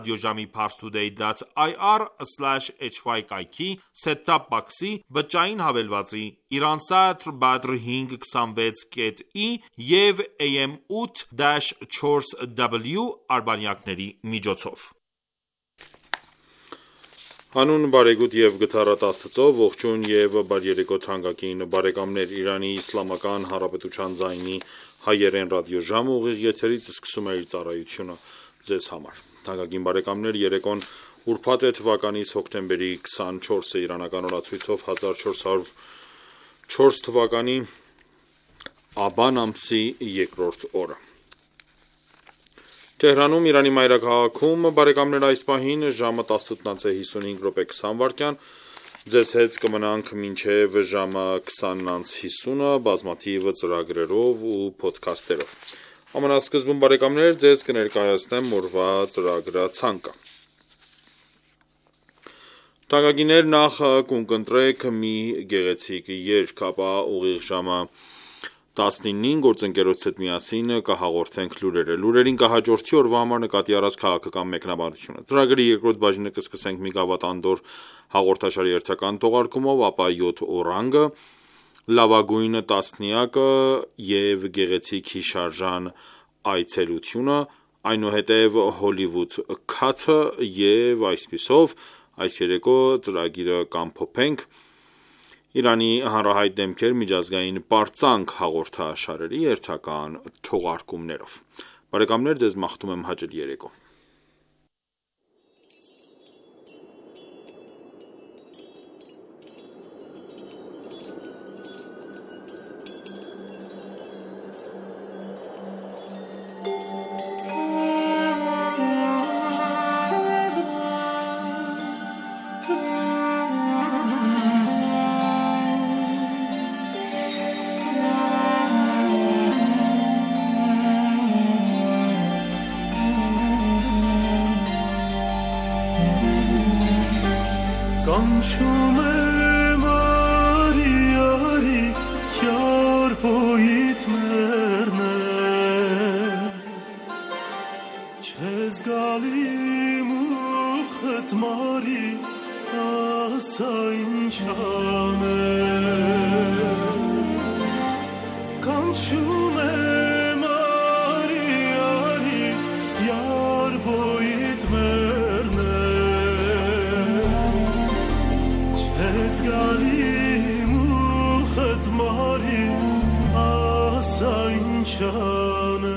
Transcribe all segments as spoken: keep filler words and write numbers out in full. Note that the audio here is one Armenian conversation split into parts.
Ռադիոժամի parstoday dot I R slash H Y կայքի set-top box-ի բջջային հավելվածի Iransat Badr հինգ քսանվեց կետ ի և A M ութ չորս W արբանյակների միջոցով։ Հանուն բարեգութ և գթառատ Աստծո, ողջույն և բարերեկո թանկագին բարեկամներ, Իրանի Իսլամական Հանրապետության ձայնի հայերեն ռադիոժամը ուղիղ եթերից սկսում է իր ծառայությունը ձեզ համար։ Թանկագին բարեկամներ, երեկոն ուրբաթ է թվականից հոկտեմբերի քսանչորսը իրանական օրացույցով հազար չորս հարյուր չորս թվականի աբան ամսի երկրորդ օրը։ Թեհրանում, Իրանի մայրաքաղաքում, բարեկամներ, այս պահին ժամը տասնութ է հիսունհինգ րոպե քսան վայրկյան, ձեզ հետ կմնանք մինչև ժամը քսան հիսունը բազմաթիվ ծրագրերով ու փոդքասթերով։ Ամենասկզբում բարեկամներ, ձեզ կներկայացնեմ օրվա ծրագրացանկը։ Թանկագիններ, նախ կընտրեք մի գեղեցիկ երգ, ապա ուղիղ ժամը տասնինին գործընկերոջս հետ միասին կհաղորդենք լուրերը։ Լուրերին կհաջորդի օրվա համար նկատի առած քաղաքական մեկնաբանությունը։ Ծրագրի երկրորդ բաժինը կսկսենք մի գավաթանդոր հաղորդաշարի հերթական թողարկումով, ապա յոթ օրանգը, լավագույն տասնյակը և գեղեցիկ հիշարժան այցելությունը, այնուհետև Հոլիվուդ քաթը և այսպիսով այս երեկո ծրագիրը կամփոփենք Իրանի հանրահայտ դեմքեր միջազգային պարծանք հաղորդաշարերի հերթական թողարկումներով։ Բարեկամներ, ձեզ մաղթում եմ հաճելի երեկո։ Կանչում եմ արի, արի, յար բոյիդ մերներ, չեզ գալի մուխըտ մարի, ասա ինչ անեմ։ Կանչում եմ արի, արի, յար բոյիդ Զգալի մուխըտ մարի, ասա ինչ անեմ։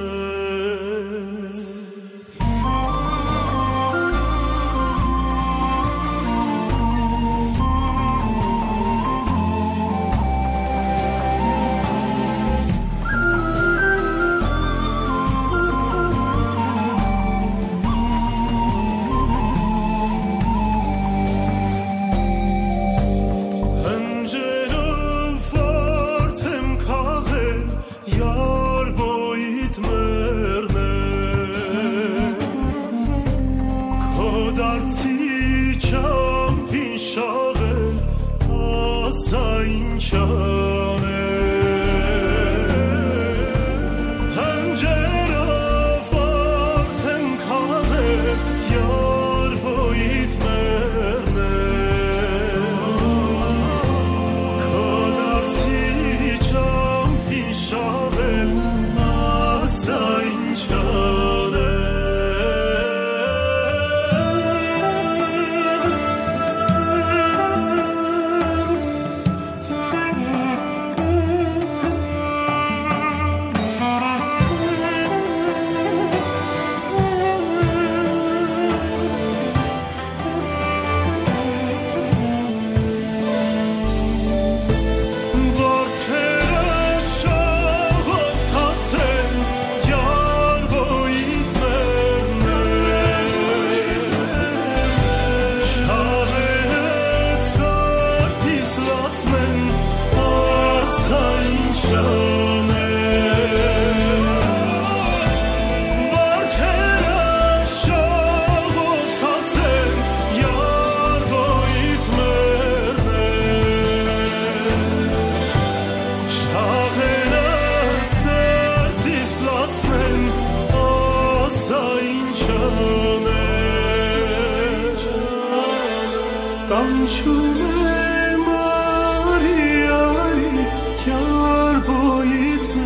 Կանչում եմ արի արի Քյարբոյիդ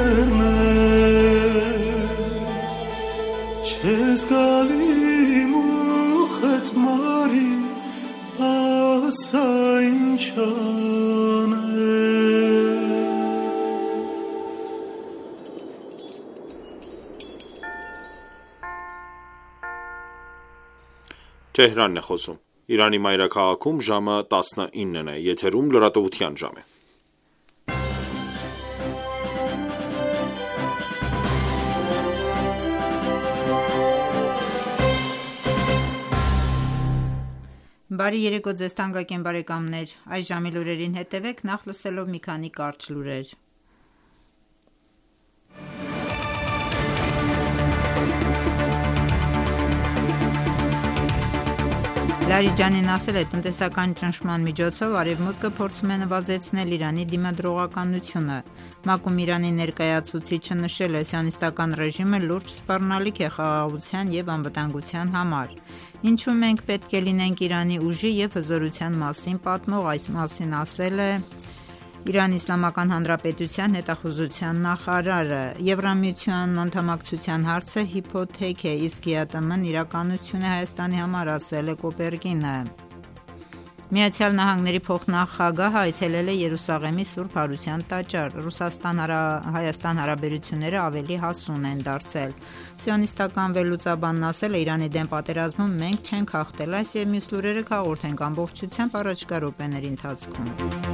մերներ Չես գալի մուխդ մարի ասա ինչ Թեհրանն է խոսում։ Իրանի մայրաքաղաքում ժամը տասնինն է, եթերում լրատվության ժամ է։ Բարի երեկո ձեզ թանկագին բարեկամներ, այս ժամի լուրերին հետևեք նախ լսելով մի քանի կարճ լուրեր։ Լարիջանին ասել է տնտեսական ճնշման միջոցով Արևմուտքը փորձում է նվազեցնել Իրանի դիմադրողականությունը։ ՄԱԿ-ում Իրանի ներկայացուցիչը նշել է սիոնիստական ռեժիմը լուրջ սպառնալիք է խաղաղության և անվտանգության համար։ Ինչու մենք պետք է լինենք Իրանի ուժի և հզորության մասին պատմող, այս մասին ասել է Իրանի Իսլամական Հանրապետության հետախուզության նախարարը։ Եվրամիության անդամակցության հարցը հիփոթեք է, իսկ ԵԱՏՄ-ն իրականություն է Հայաստանի համար, ասել է Կոպերգինը։ Միացյալ Նահանգների փոխնախագահը այցելել է Երուսաղեմի Սուրբ Հարության տաճար։ Ռուսաստան-Հայաստան հարաբերությունները ավելի հասուն են դարձել։ Սիոնիստական վերլուծաբանն ասել է Իրանի դեմ պատերազմում մենք չենք հաղթել, այս և մյուս լուրերը կհաղորդենք ամբողջությամբ առաջիկա րոպեների ընթացքում։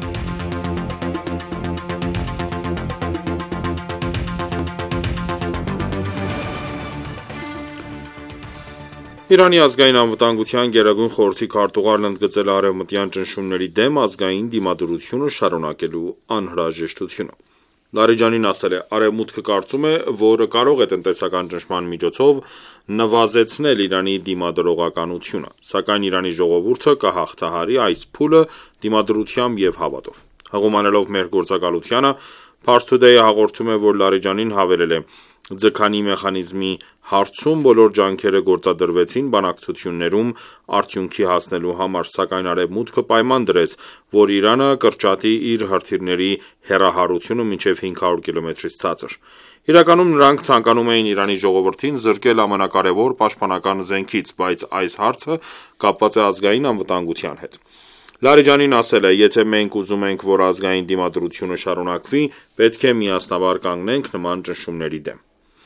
Իրանի ազգային անվտանգության գերագույն խորհրդի քարտուղարն ընդգծել է արևմտյան ճնշումների դեմ ազգային դիմադրությունը շարունակելու անհրաժեշտությունը։ Լարիջանին ասել է. Արևմուտքը կարծում է, որ կարող է տնտեսական ճնշման միջոցով նվազեցնել Իրանի դիմադրողականությունը, սակայն Իրանի ժողովուրդը կհաղթահարի այս փուլը դիմադրությամբ և հավատով։ Հղում անելով մեր գործակալությանը, Pars Today-ը հաղորդում է, որ Լարիջանին հավելել է. Ձգանի մեխանիզմի հարցում բոլոր ջանքերը գործադրվեցին բանակցություններում արդյունքի հասնելու համար, սակայն Արևմուտքը պայման դրեց, որ Իրանը կրճատի իր հրթիռների հեռահարությունը մինչև հինգ հարյուր կիլոմետրից ցածր։ Իրականում նրանք ցանկանում էին Իրանի ժողովրդին զրկել ամենակարևոր պաշտպանական զենքից, բայց այս հարցը կապված է ազգային անվտանգության հետ։ Լարիջանին ասել է. Եթե մենք ուզում ենք, որ ազգային դիմադրությունը շարունակվի, պետք է միասնաբար կանգնենք նման ճնշումների դեմ։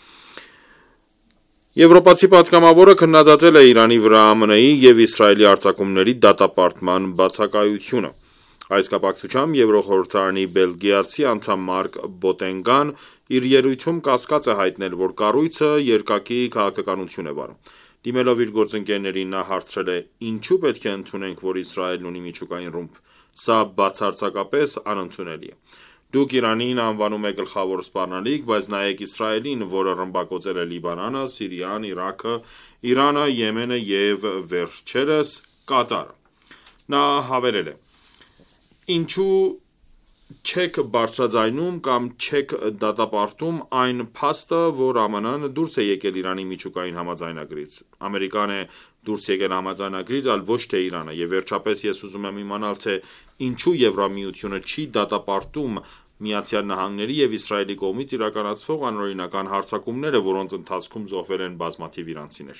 Եվրոպացի պատգամավորը քննադատել է Իրանի վրա ԱՄՆ-ի և Իսրայելի հարձակումների դատապարտման բացակայությունը։ Այս կապակցությամբ Եվրոխորհրդարանի բելգիացի անդամ Մարկ Բոտենգան իր ելույթում կասկած է հայտնել, որ կառույցը երկակի քաղաքականություն է վարում։ Դիմելով իր գործընկերներին նա հարցրել է. Ինչու պետք է ընդունենք, որ Իսրայելն ունի միջուկային ռումբ։ Սա բացարձակապես անընդունելի է։ Դուք Իրանին անվանում եք գլխավոր սպառնալիք, բայց նայեք Իսրայելին, որը ռմբակոծել է Լիբանանը, Սիրիան, Իրաքը, Իրանը, Եմենը և վերջերս Կատարը։ Նա հավելել է. Ինչու չեք բարձրաձայնում կամ չեք դատապարտում այն փաստը, որ ԱՄՆ-ն դուրս է եկել Իրանի միջուկային համաձայնագրից։ Ամերիկան է դուրս եկել համաձայնագրից, այլ ոչ թե Իրանը, և վերջապես ես ուզում եմ իմանալ, թե ինչու Եվրամիությունը չի դատապարտում Միացյալ Նահանգների և Իսրայելի կողմից իրականացվող անօրինական հարձակումները, որոնց ընթացքում զոհվել են բազմաթիվ իրանցիներ։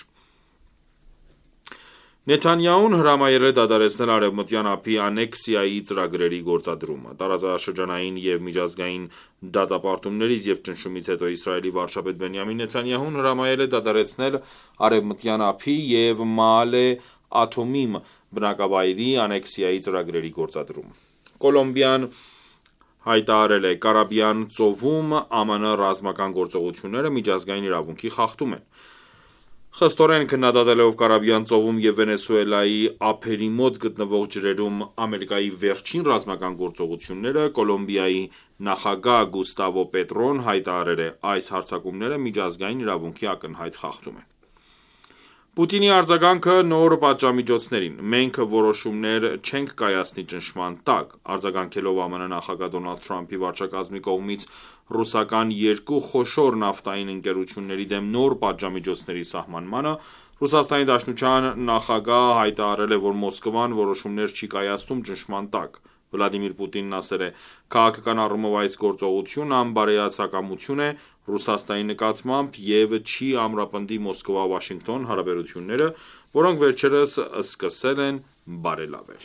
Նեթանյահուն հրամայել է դադարեցնել արևմտյան ափի անեքսիայի ծրագրերի գործադրումը։ Տարածաշրջանային և միջազգային դատապարտումներից և ճնշումից հետո Իսրայելի վարչապետ Բենյամին Նեթանյահուն հրամայել է դադարեցնել արևմտյան ափի և Մաալե աթոմիմ բնակավայրի անեքսիայի ծրագրերի գործադրումը։ Կոլումբիան հայտարարել է. Կարիբյան ծովում ԱՄՆ ռազմական գործողությունները միջազգային իրավունքի խախտում են։ Խստորեն քննադատելով Կարիբյան ծովում և Վենեսուելայի ափերի մոտ գտնվող ջրերում Ամերիկայի վերջին ռազմական գործողությունները, Կոլումբիայի նախագահ Գուստավո Պետրոն հայտարարել է. այս հարձակումները միջազգային իրավունքի ակնհայտ խախտում են։ Պուտինի արձագանքը նոր պատժամիջոցներին։ Մենք որոշումներ չենք կայացնի ճնշման տակ։ Արձագանքելով ԱՄՆ նախագահ Դոնալդ Թրամփի վարչակազմի կողմից ռուսական երկու խոշոր նավթային ընկերությունների դեմ նոր պատժամիջոցների սահմանմանը, Ռուսաստանի Դաշնության նախագահ հայտարարել է, որ Մոսկվան որոշումներ չի կայացնում ճնշման տակ։ Վլադիմիր Պուտինն ասել է. «Քաղաքական առումով այս գործողությունը անբարոյացակամություն է Ռուսաստանի նկատմամբ և չի ամրապնդի Մոսկվա-Վաշինգտոն հարաբերությունները, որոնք վերջերս սկսել են բարելավել»։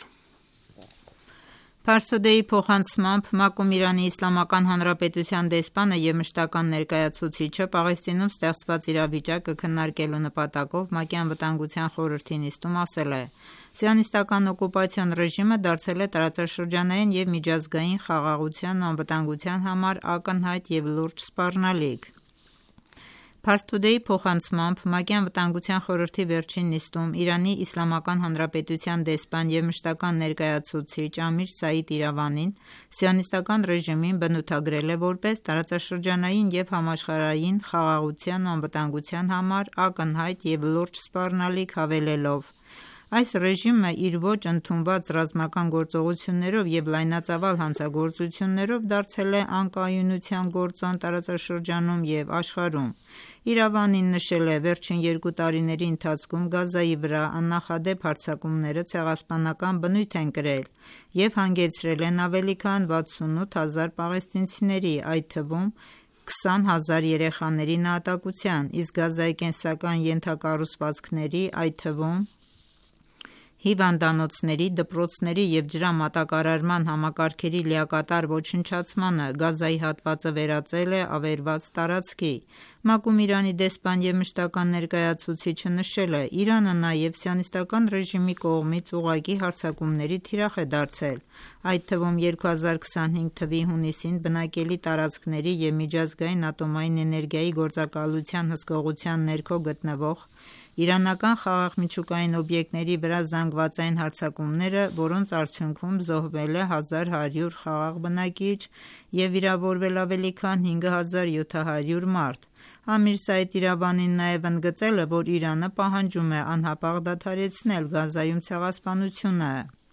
Pars Today-ի փոխանցմամբ ՄԱԿ-ում Իրանի Իսլամական Հանրապետության դեսպանը և մշտական ներկայացուցիչը Պաղեստինում ստեղծված իրավիճակը քննարկելու նպատակով ՄԱԿ-ի Անվտանգության խորհրդի նիստում ասել է. «Սիոնիստական օկուպացիոն ռեժիմը դարձել է տարածաշրջանային և միջազգային խաղաղության ու անվտանգության համար ակնհայտ և լուրջ սպառնալիք»։ Pars Today-ի փոխանցմամբ ՄԱԿ-ի Անվտանգության խորհրդի վերջին նիստում Իրանի Իսլամական Հանրապետության դեսպան և մշտական ներկայացուցիչ Ամիր Սաիդ Իրավանին սիոնիստական ռեժիմին բնութագրել է որպես տարածաշրջանային և համաշխարհային խաղաղության ու անվտանգության համար ակնհայտ և լուրջ սպառնալիք, հավելելով. «Այս ռեժիմը իր ոչ ընդունված ռազմական գործողություններով և լայնածավալ հանցագործություններով դարձել է անկայունության գործոն տարածաշրջանում և աշխարհում»։ Իրավանին նշել է. «Վերջին երկու տարիների ընթացքում Գազայի վրա աննախադեպ հարձակումները ցեղասպանական բնույթ են կրել և հանգեցրել են ավելի քան վաթսունութ հազար պաղեստինցիների, այդ թվում քսան հազար երեխաների նահատակության, իսկ Գազայի կենսական ենթակառուցվածքների, այդ թվում հիվանդանոցների, դպրոցների և ջրամատակարարման համակարգերի լիակատար ոչնչացմանը Գազայի հատվածը վերածել է ավերված տարածքի»։ ՄԱԿ-ում Իրանի դեսպան և մշտական ներկայացուցիչը նշել է. «Իրանը նաև սիոնիստական ռեժիմի կողմից ուղղակի հարձակումների թիրախ է դարձել, այդ թվում երկու հազար քսանհինգ թվականի հունիսին բնակելի տարածքների և միջազգային ատոմային էներգիայի գործակալության հսկողության ներքո գտնվող իրանական խաղաղ միջուկային օբյեկտների վրա զանգվածային հարձակումները, որոնց արդյունքում զոհվել է հազար հարյուր խաղաղ բնակիչ և վիրավորվել ավելի քան հինգ հազար յոթ հարյուր մարդ»։ Ամիր Սաիդ Իրավանին նաև ընդգծել է, որ Իրանը պահանջում է անհապաղ դադարեցնել Գազայում ցեղասպանությունը,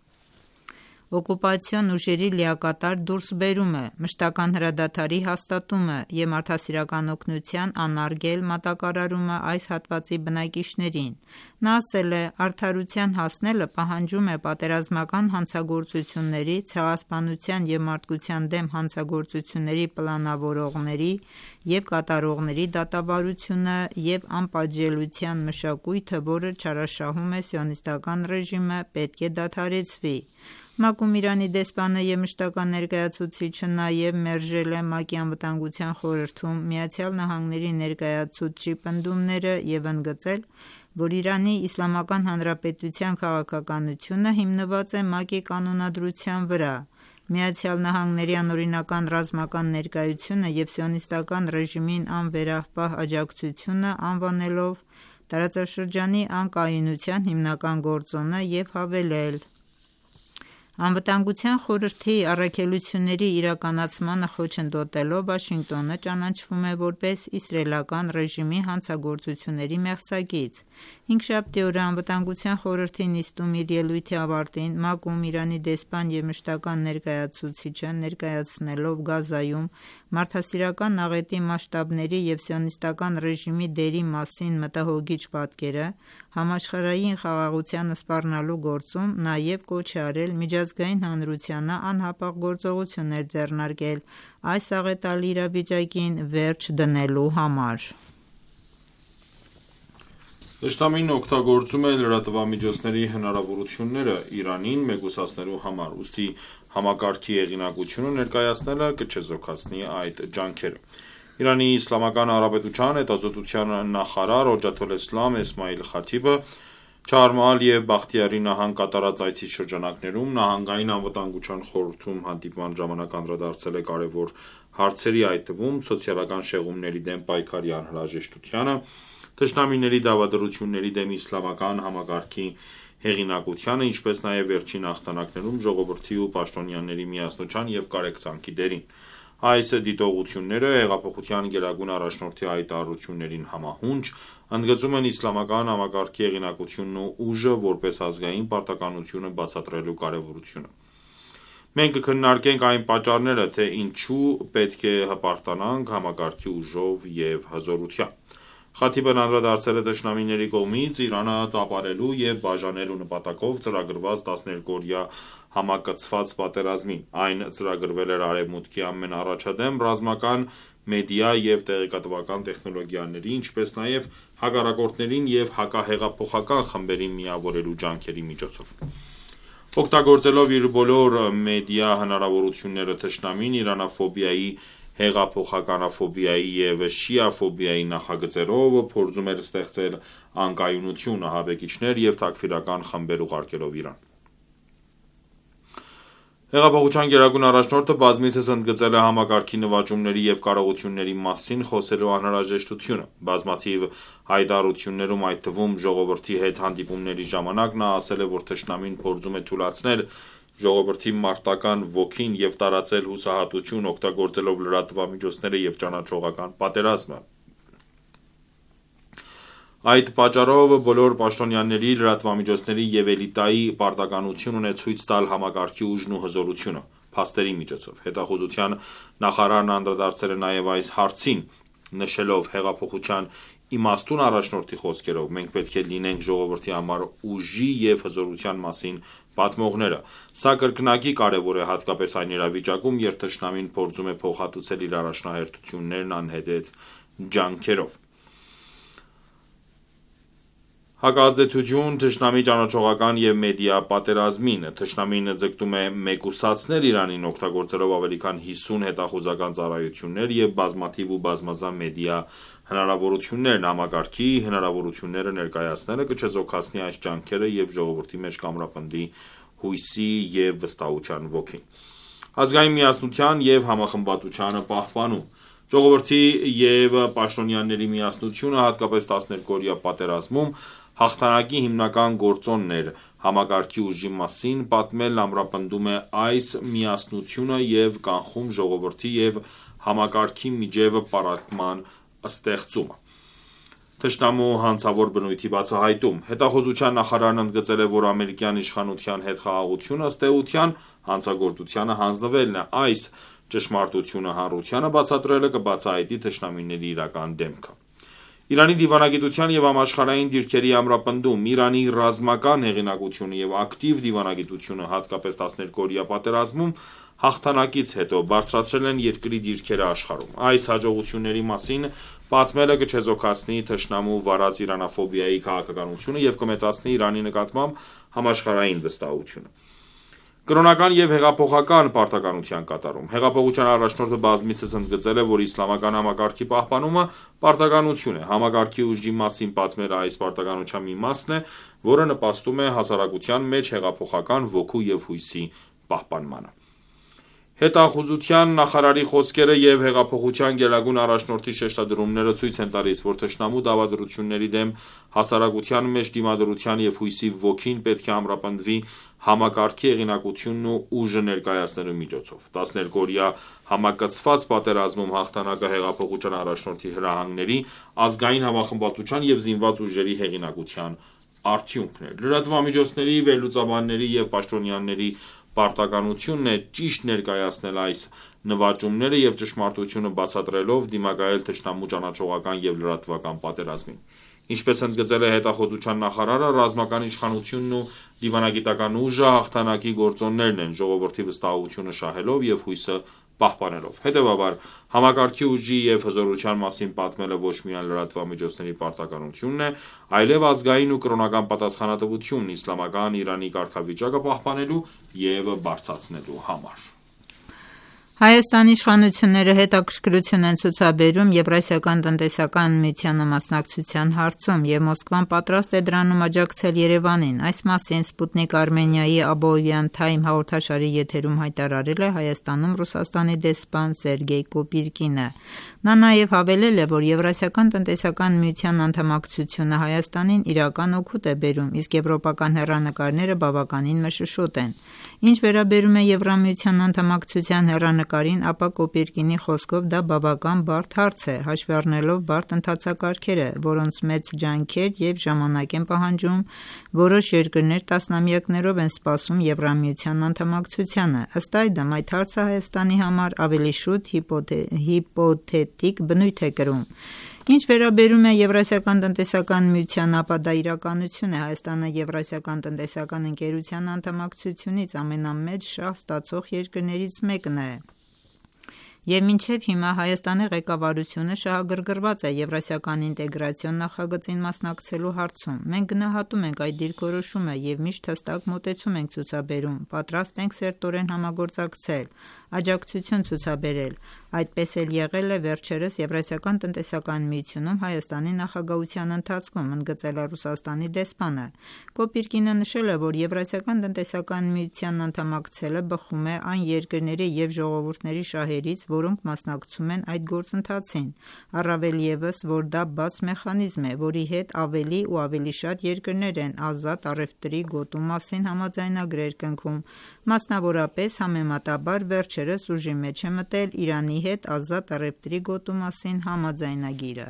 օկուպացիոն ուժերի լիակատար դուրսբերումը, մշտական հրադադարի հաստատումը և մարդասիրական օգնության անարգել մատակարարումը այս հատվածի բնակիչներին։ Նա ասել է. «Արդարության հասնելը պահանջում է պատերազմական հանցագործությունների, ցեղասպանության և մարդկության դեմ հանցագործությունների պլանավորողների և կատարողների դատավարությունը և անպատժելիության մշակույթը, որը չարաշահում է սիոնիստական ռեժիմը, պետք է դադարեցվի»։ ՄԱԿ-ում Իրանի դեսպանը և մշտական ներկայացուցիչը նաև մերժել է ՄԱԿ-ի Անվտանգության խորհրդում ԱՄՆ-ի ներկայացուցչի պնդումները և ընդգծել, որ Իրանի Իսլամական Հանրապետության քաղաքականությունը հիմնված է ՄԱԿ-ի կանոնադրության վրա։ ԱՄՆ-ի անօրինական ռազմական ներկայությունը և սիոնիստական ռեժիմին անվերապահ աջակցությունը անվանելով տարածաշրջանի անկայունության հիմնական գործոնը և հավելել. «Անվտանգության խորհրդի առաքելությունների իրականացմանը խոչընդոտելով Վաշինգտոնը ճանաչվում է որպես իսրայելական ռեժիմի հանցագործությունների մեղսակից»։ Հինգշաբթի օրը Անվտանգության խորհրդի նիստում իր ելույթի ավարտին ՄԱԿ-ում Իրանի դեսպան և մշտական ներկայացուցիչը ներկայացնելով Գազայում մարդասիրական աղետի մասշտաբների և սիոնիստական ռեժիմի դերի մասին մտահոգիչ պատկերը, համաշխարհային խաղաղությանը սպառնալու գործում նաև կոչ է արել միջազգային հանրությանը անհապաղ գործողություններ ձեռնարկել այս աղետալի իրավիճակին վերջ դնելու համար։ Թշնամին օգտագործում է լրատվամիջոցների հնարավորությունները Իրանին մեկուսացնելու համար, ուստի համակարգի հեղինակությունը ներկայացնելը կչեզոքացնի այդ ջանքերը։ Իրանի Իսլամական Հանրապետության հետազոտության նախարար Հոջաթոլէսլամ Էսմայիլ Խաթիբը Չահարմահալ և Բախտիարի նահանգ կատարած այցի շրջանակներում նահանգային անվտանգության խորհրդում հանդիպման ժամանակ անդրադարձել է կարևոր հարցերի, այդ թվում սոցիալական շեղումների դեմ պայքարի անհրաժեշտությանը, թշնամիների դավադրությունների դեմ իսլամական համակարգի հեղինակությանը, ինչպես նաև վերջին հաղթանակներում ժողովրդի ու պաշտոնյաների միասնության և կարեկցանքի դերին։ Այս դիտողությունները հեղափոխության գերագույն առաջնորդի հայտարարություններին համահունչ ընդգծում են իսլամական համակարգի հեղինակությունն ու ուժը որպես ազգային պարտականությունը բացատրելու կարևորությունը։ Մենք կքննարկենք այն պատճառները, թե ինչու պետք է հպարտանանք համակարգի ուժով և հզորությամբ։ Խաթիբն անդրադարձել է թշնամիների կողմից Իրանը տապալելու և բաժանելու նպատակով ծրագրված տասներկուօրյա համակցված պատերազմին: Այն ծրագրվել էր Արևմուտքի ամենաառաջադեմ ռազմական, մեդիա և տեղեկատվական տեխնոլոգիաների, ինչպես նաև հակառակորդներին և հակահեղափոխական խմբերին միավորելու ջանքերի միջոցով: Օգտագործելով իր բոլոր մեդիա հնարավորությունները թշնամին իրանաֆոբիայի, հեղափոխականաֆոբիայի և շիաֆոբիայի նախագծերով փորձում էր ստեղծել անկայունություն, ահաբեկիչներ և թաքֆիրական խմբեր ուղարկելով Իրան: Հեղափոխության գերագույն առաջնորդը բազմիցս ընդգծել է համակարգի նվաճումների և կարողությունների մասին խոսելու անհրաժեշտությունը: Բազմաթիվ հայտարարություններում, այդ թվում ժողովրդի հետ հանդիպումների ժամանակ, նա ասել է, որ թշնամին փորձում է թուլացնել ժողովրդի մարտական ոգին և տարածել հուսահատություն՝ օգտագործելով լրատվամիջոցները և ճանաչողական պատերազմը: Այդ պատճառով բոլոր պաշտոնյաների, լրատվամիջոցների և էլիտայի պարտականությունն է ցույց տալ համակարգի ուժն ու հզորությունը՝ փաստերի միջոցով: Հետախուզության նախարարն անդրադարձել է նաև այս հարցին, նշելով. «Հեղափոխության իմաստուն առաջնորդի խոսքերով, մենք պետք է լինենք ժողովրդի համար ուժի և հզորության մասին պատմողները: Սա կրկնակի կարևոր է, հատկապես այն իրավիճակում, երբ թշնամին փորձում է փոխհատուցել իր առաջնահերթություններն անհեթեթ ջանքերով: Հակազդեցություն թշնամի ճանաչողական և մեդիա պատերազմին: Թշնամին ձգտում է մեկուսացնել Իրանին՝ օգտագործելով ավելի քան հիսուն հետախուզական ծառայություններ և բազմաթիվ ու բազմազան մեդիա հնարավորություններ: Համակարգի հնարավորությունները ներկայացնելը կչեզոքացնի այս ջանքերը և ժողովրդի մեջ կամրապնդի հույսի և վստահության ոգին: Ազգային միասնության և համախմբվածության պահպանում: Ժողովրդի և պաշտոնյաների միասնությունը, հատկապես տասներկուօրյա պատերազմում, հաղթանակի հիմնական գործոնն էր: Համակարգի ուժի մասին պատմելն ամրապնդում է այս միասնությունը և կանխում ժողովրդի և համակարգի միջև պառակտման ստեղծումը: Թշնամու հանցավոր բնույթի բացահայտում: Հետախուզության նախարարն ընդգծել է, որ ամերիկյան իշխանության հետ խաղաղությունը, ըստ էության, հանցագործությանը հանձնվելն է: Այս ճշմարտությունը հանրությանը բացատրելը կբացահայտի թշնամիների իրական դեմքը: Իրանի դիվանագիտության և համաշխարհային դիրքերի ամրապնդում: Իրանի ռազմական հեղինակությունը և ակտիվ դիվանագիտությունը, հատկապես տասներկուօրյա պատերազմում, հաղթանակից հետո, բարձրացրել են երկրի դիրքերը աշխարհում: Այս հաջողությունների մասին պատմելը կչեզոքացնի թշնամու վարած իրանաֆոբիայի քաղաքականությունը և կմեծացնի Իրանի նկատմամբ համաշխարհային վստահությունը: Կրոնական և հեղափոխական պարտականության կատարում: Հեղափոխության առաջնորդը բազմիցս ընդգծել է, որ իսլամական համակարգի պահպանումը պարտականություն է: Համակարգի ուժի մասին պատմելը այս պարտականության մի մասն է, որը նպաստում է հասարակության մեջ հեղափոխական ոգու և հույսի պահպանմանը: Հետախուզության նախարարի խոսքերը և հեղափոխության գերագույն առաջնորդի շեշտադրումները ցույց են տալիս, որ թշնամու դավադրությունների դեմ հասարակության մեջ դիմադրության և հույսի ոգին պետք է ամրապնդվի համակարգի հեղինակությունն ու ուժը ներկայացնելու միջոցով: Տասներկուօրյա համակցված պատերազմում հաղթանակը հեղափոխության առաջնորդի հրահանգների, ազգային համախմբվածության և զինված ուժերի հեղինակության արդյունքն էր: Լրատվամիջոցների, վերլուծաբանների և պաշտոնյաների պարտականությունն է ճիշտ ներկայացնել այս նվաճումները և ճշմարտությունը բացատրելով, դիմակայել թշնամու ճանաչողական և լրատվական պատերազմին: Ինչպես ընդգծել է հետախուզության նախարարը, ռազմական իշխանությունն ու դիվանագիտական ուժը հաղթանակի գործոններն են՝ ժողովրդի վստահությունը շահելով և հույսը պահպանելով: Հետևաբար, համակարգի ուժի և հզորության մասին պատմելը ոչ միայն լրատվամիջոցների պարտականությունն է, այլև ազգային ու կրոնական պատասխանատվությունն իսլամական Իրանի կարգավիճակը պահպանելու և բարձրացնելու համար: Հայաստանի իշխանությունները հետաքրքրություն են ցուցաբերում Եվրասիական տնտեսական միությանը մասնակցության հարցում և Մոսկվան պատրաստ է դրանում աջակցել Երևանին: Այս մասին «Սպուտնիկ Արմենիա»-ի «Above Time» հաղորդաշարի եթերում հայտարարել է Հայաստանում Ռուսաստանի դեսպան Սերգեյ Կոպիրկինը: Նա նաև հավելել է, որ Եվրասիական տնտեսական միության անդամակցությունը Հայաստանին իրական օգուտ է բերում, իսկ եվրոպական հեռանկարները բավականին մշուշոտ են: Ինչ վերաբերում է Եվրամիության անդամակցության հեռանկարին, ապա Կոպիրկինի խոսքով դա բավական բարդ հարց է, հաշվի առնելով բարդ ընթացակարգերը, որոնց մեծ ջանքեր և ժամանակ են պահանջում: Որոշ երկրներ տասնամյակներով են սպասում Եվրամիության անդամակցությանը: Ըստ այդմ, այդ հարցը Հայաստանի համար ավելի շուտ հիպոթետիկ բնույթ է կրում: Ինչ վերաբերում է Եվրասիական տնտեսական միության, ապա դա իրականություն է։ Հայաստանը Եվրասիական տնտեսական ընկերության անդամակցությունից ամենամեծ շահ ստացող երկրներից մեկն է։ Եվ մինչև հիմա Հայաստանի ղեկավարությունը շահագրգռված է Եվրասիական ինտեգրացիոն նախագծին մասնակցելու հարցում։ Մենք գնահատում ենք այդ դիրքորոշումը և միշտ հստակ մոտեցում ենք ցուցաբերում, պատրաստ ենք սերտորեն համագործակցել, աջակցություն ցուցաբերել։ Այդպես էլ եղել է վերջերս Եվրասիական տնտեսական միությունում Հայաստանի նախագահության ընթացքում, ընդգծել է Ռուսաստանի դեսպանը։ Կոպիրկինը նշել է, որ Եվրասիական տնտեսական միությանն անդամակցելը բխում է այն երկրների և ժողովուրդների շահերից, որոնք մասնակցում են այդ գործընթացին, առավել ևս, որ դա բաց մեխանիզմ է, որի հետ ավելի ու ավելի շատ երկրներ են ազատ առևտրի գոտու մասին համաձայնագրեր կնքում, մասնավորապես համեմատաբար վերջերս ուժի մեջ է մտել Իրանի հետ ազատ առևտրի գոտու մասին համաձայնագիրը։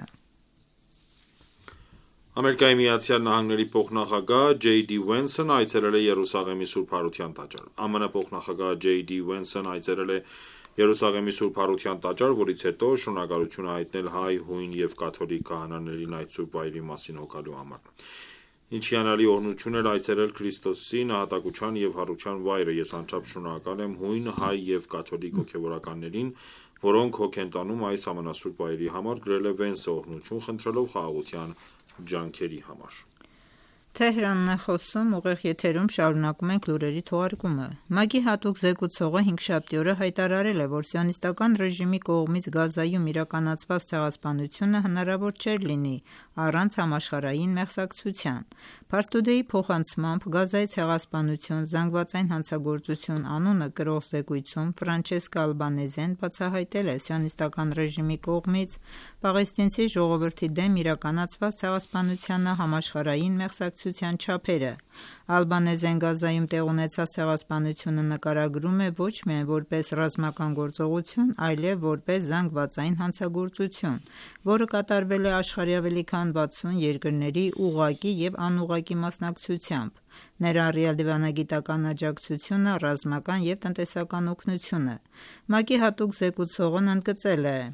Ամերիկայի Միացյալ Նահանգների փոխնախագահ Ջեյ Դի Վենսն այցելել է Երուսաղեմի Սուրբ Հարության տաճար։ ԱՄՆ փոխնախագահ Ջեյ Դի Վենսն այցելել է Երուսաղեմի Սուրբ Հարության տաճար, որից հետո շնորհակալություն հայտնել հայ, հույն եւ կաթոլիկ քահանաներին այդ սուրբ վայրի մասին հոգալու համար։ Ինչ հիանալի օրհնություն էր այցելել Քրիստոսի նահատակության եւ հարության վայրը։ Ես անչափ շնորհակալ եմ հույն, հայ եւ կաթոլիկ հոգեվորականներին, որոնք հոգ են տանում այս ամենասուրբ վայրի համար, գրել է Վենսը օրհնություն խնդրելով խաղաղության ջանքերի համար։ Թեհրանն է խոսում, ուղիղ եթերում շարունակում ենք լուրերի թողարկումը։ ՄԱԿ-ի հատուկ զեկուցողը հինգշաբթի օրը հայտարարել է, որ սիոնիստական ռեժիմի կողմից Գազայում իրականացված ցեղասպանությունը հնարավոր չէր լինի առանց համաշխարհային մեղսակցության։ Փարստուդեի փոխանցմամբ Գազայի ցեղասպանություն, զանգվածային հանցագործություն անունը կրող զեկույցում Ֆրանչեսկա Ալբանեզեն բացահայտել է սիոնիստական ռեժիմի կողմից պաղեստինցի ժողովրդի դեմ իրականացված ցեղասպանությանը համաշխարհային մեղսակցության չափերը։ Ալբանեզեն Գազայում տեղ ունեցած ցեղասպանությունը նկարագրում է ոչ միայն որպես ռազմական գործողություն, այլև որպես զանգվածային հանցագործություն, որը կատարվել է աշխարհի ավելի քան վաթսուն երկրների ուղղակի և անուղղակի մասնակցությամբ, ներառյալ դիվանագիտական աջակցությունը, ռազմական և տնտեսական օգնությունը։ ՄԱԿ-ի հատուկ զեկուցողն ընդգծել է,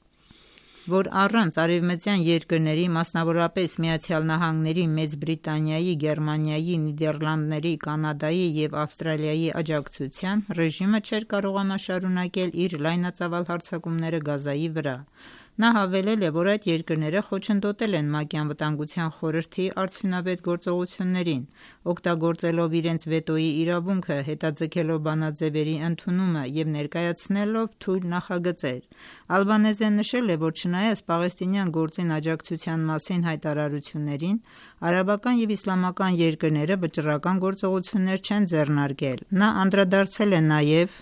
որ առանց արևմտյան երկրների, մասնավորապես Միացյալ Նահանգների, Մեծ Բրիտանիայի, Գերմանիայի, Նիդերլանդների, Կանադայի և Ավստրալիայի աջակցության, ռեժիմը չէր կարողանա շարունակել իր լայնածավալ հարձակումները Գազայի վրա։ Նա հավելել է, որ այդ երկրները խոչընդոտել են ՄԱԿ-ի Անվտանգության խորհրդի արդյունավետ գործողություններին, օգտագործելով իրենց վետոյի իրավունքը, հետաձգելով բանաձևերի ընդունումը և ներկայացնելով թույլ նախագծեր։ Ալբանեզեն նշել է, որ չնայած պաղեստինյան գործին աջակցության մասին հայտարարություններին, արաբական և իսլամական երկրները վճռական գործողություններ չեն ձեռնարկել։ Նա անդրադարձել է նաև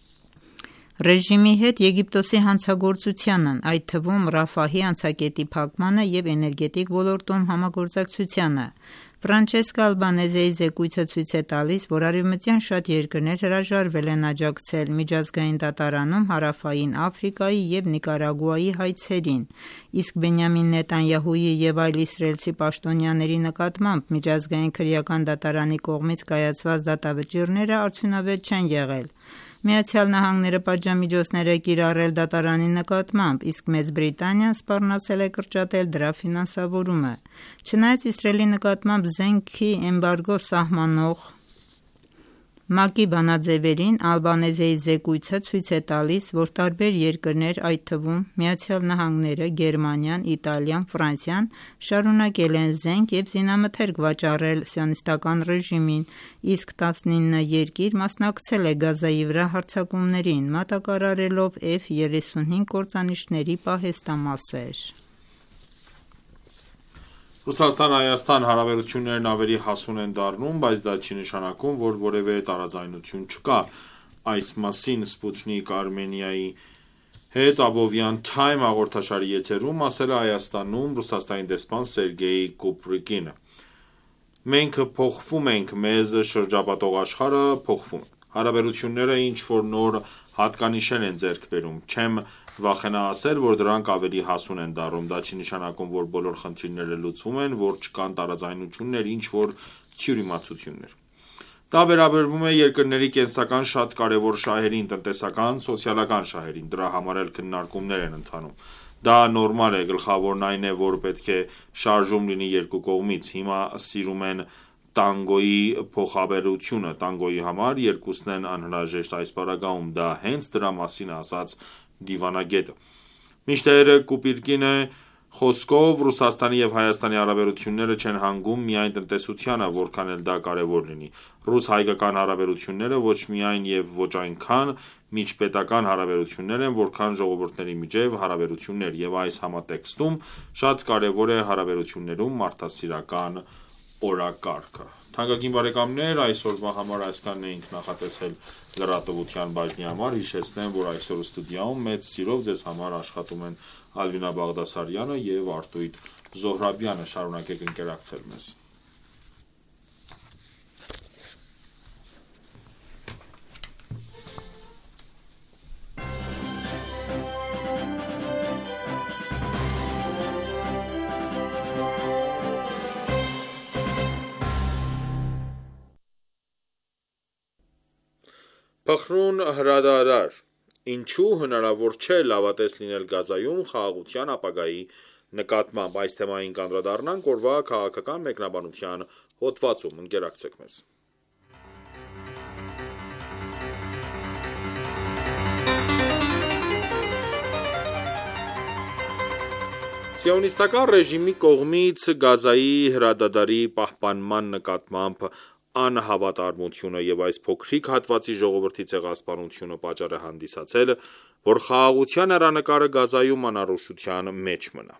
ռեժիմի հետ Եգիպտոսի հանցագործությանն, այդ թվում Ռաֆահի անցակետի փակմանը և էներգետիկ ոլորտում համագործակցությանը։ Ֆրանչեսկա Ալբանեզեի զեկույցը ցույց է տալիս, որ արևմտյան շատ երկրներ հրաժարվել են աջակցել միջազգային դատարանում Հարավային Աֆրիկայի և Նիկարագուայի հայցերին, իսկ Բենյամին Նետանյահուի և այլ իսրայելցի պաշտոնյաների նկատմամբ միջազգային քրեական դատարանի կողմից կայացված դատավճիռները արդյունավետ չեն եղել։ Միացյալ Նահանգները պատժամիջոցներ է կիրառել դատարանի նկատմամբ, իսկ Մեծ Բրիտանիան սպառնացել է կրճատել դրա ֆինանսավորումը։ Չնայած Իսրայելի նկատմամբ զենքի էմբարգո սահմանող ՄԱԿ-ի բանաձևերին, Ալբանեզեի զեկույցը ցույց է տալիս, որ տարբեր երկրներ, այդ թվում Միացյալ Նահանգները, Գերմանիան, Իտալիան, Ֆրանսիան, շարունակել են զենք և զինամթերք վաճառել սիոնիստական ռեժիմին, իսկ տասնինը երկիր մասնակցել է Գազայի վրա հարձակումներին, մատակարարելով Էֆ երեսունհինգ կործանիչների պահեստամասեր։ Ռուսաստան-Հայաստան հարաբերություններն ավելի հասուն են դառնում, բայց դա չի նշանակում, որ որևէ տարաձայնություն չկա։ Այս մասին Սպուտնիկ Արմենիայի հետ Abovyan Time հաղորդաշարի եթերում ասել է Հայաստանում Ռուսաստանի դեսպան Սերգեյ Կուպրիկինը։ Մենք փոխվում ենք, մեզ շրջապատող աշխարհը փոխվում է։ Հարաբերությունները ինչ-որ նոր հատկանիշեր են ձեռք բերում։ Չեմ վախենա ասել, որ դրանք ավելի հասուն են դառնում։ Դա չի նշանակում, որ բոլոր խնդիրները լուծվում են, որ չկան տարաձայնություններ, ինչ-որ թյուրիմացություններ։ Դա վերաբերվում է երկրների կենսական շատ կարևոր շահերին, տնտեսական, սոցիալական շահերին, դրա համար էլ քննարկումներ են ընթանում։ Դա նորմալ է, գլխավորն այն է, որ պետք է շարժում լինի երկու կողմից։ Հիմա սիրում են տանգոյի փոխաբերությունը տանգոյի համար, երկուսն են անհրաժեշտ այս պարագայում, դա հենց դրա մասին է ասաց դիվանագետը։ Մինչդեռ Կուպիրկինը խոսքով Ռուսաստանի եւ Հայաստանի հարաբերությունները չեն հանգում միայն տնտեսությանը, որքան էլ դա կարևոր լինի։ Ռուս-հայկական հարաբերությունները ոչ միայն եւ ոչ այնքան միջպետական հարաբերություններ են, որքան ժողովուրդների միջև հարաբերություններ, եւ այս համատեքստում շատ կարևոր է հարաբերություններում մարդասիրական օրակարգը։ Թանկագին բարեկամներ, այսօրվա համար այսքանն էինք նախատեսել լրատվության բաժնի համար, հիշեցնեմ, որ այսօր ստուդիայում մեծ սիրով ձեզ համար աշխատում են Ալվինա Բաղդասարյանը եւ Արտույտ Զոհրաբյանը, շարունակեք ընկերակցել մեզ։ Փխրուն հրադադար, ինչու հնարավոր չէ լավատես լինել Գազայում խաղաղության ապագայի նկատմամբ, այս թեմային կանդրադառնանք օրվա քաղաքական մեկնաբանության հոդվածում, ընկերակցեք մեզ։ Սիոնիստական ռեժիմի կողմից Գազայի հրադադարի պահպանման նկատմամբ անհավատարմությունը եւ այս փոքրիկ հատվածի ժողովրդի ցեղասպանությունը պատճառ է հանդիսացել, որ խաղաղության հեռանկարը Գազայում անառողջության մեջ մնա։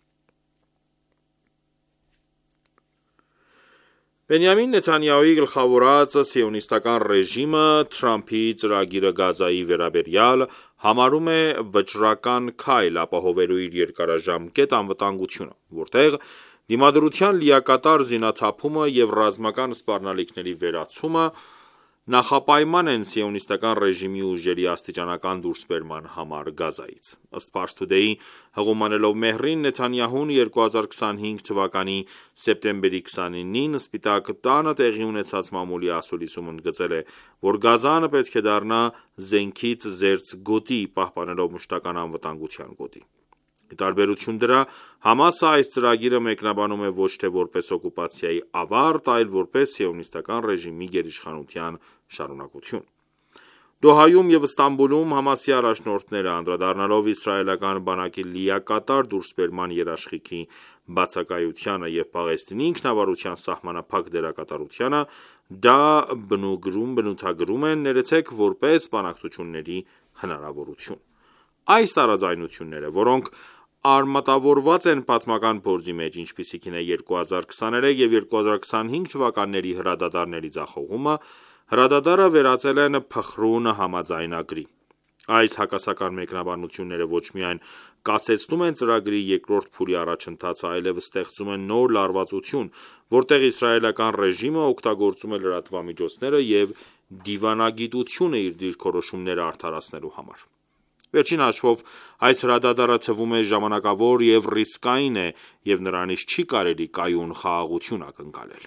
Բենյամին Նեթանյահուի գլխավորած սիոնիստական ռեժիմը Թրամփի ծրագիրը Գազայի վերաբերյալ համարում է վճռական քայլ ապահովելու իր երկարաժամկետ անվտանգությունը, որտեղ դիմադրության լիակատար զինաթափումը եւ ռազմական սպառնալիքների վերացումը նախապայման են սիոնիստական ռեժիմի ուժերի աստիճանական դուրսբերման համար Գազայից։ Ըստ Pars Today-ի հղումանելով Մեհրին, Նեթանյահուն երկու հազար քսանհինգ թվականի սեպտեմբերի քսանինին Սպիտակ տանը տեղի ունեցած մամուլի ասուլիսում ընդգծել է, որ Գազան պետք է դառնա զենքից զերծ գոտի, պահպանելով մշտական անվտանգության գոտի։ Ի տարբերություն դրա, Համասը այս ծրագիրը մեկնաբանում է ոչ թե որպես օկուպացիայի ավարտ, այլ որպես սիոնիստական ռեժիմի գերիշխանության շարունակություն։ Դոհայում եւ Ստամբուլում Համասի առաջնորդները անդրադառնալով իսրայելական բանակի լիակատար դուրսբերման երաշխիքի բացակայությանը եւ Պաղեստինի ինքնավարության սահմանափակ դերակատարությանը, դա բնուգրում բնութագրում են ներեցեք որպես բանակցությունների հնարավորություն։ Այս տարաձայնությունները, որոնք արմատավորված են պատմական փորձի մեջ, ինչպիսիքին է երկու հազար քսաներեք եւ երկու հազար քսանհինգ թվականների հրադադարների ձախողումը, հրադադարը վերածել են փխրուն համաձայնագրի։ Այս հակասական մեկնաբանությունները ոչ միայն կասեցնում են ծրագրի երկրորդ փուլի առաջընթացը, այլև ստեղծում են նոր լարվածություն, որտեղ իսրայելական ռեժիմը օգտագործում է լրատվամիջոցները եւ դիվանագիտությունը իր դիրքորոշումները արդարացնելու համար։ Վերջին հաշվով այս հրադադարը թվում է ժամանակավոր եւ ռիսկային է եւ նրանից չի կարելի կայուն խաղաղություն ակնկալել։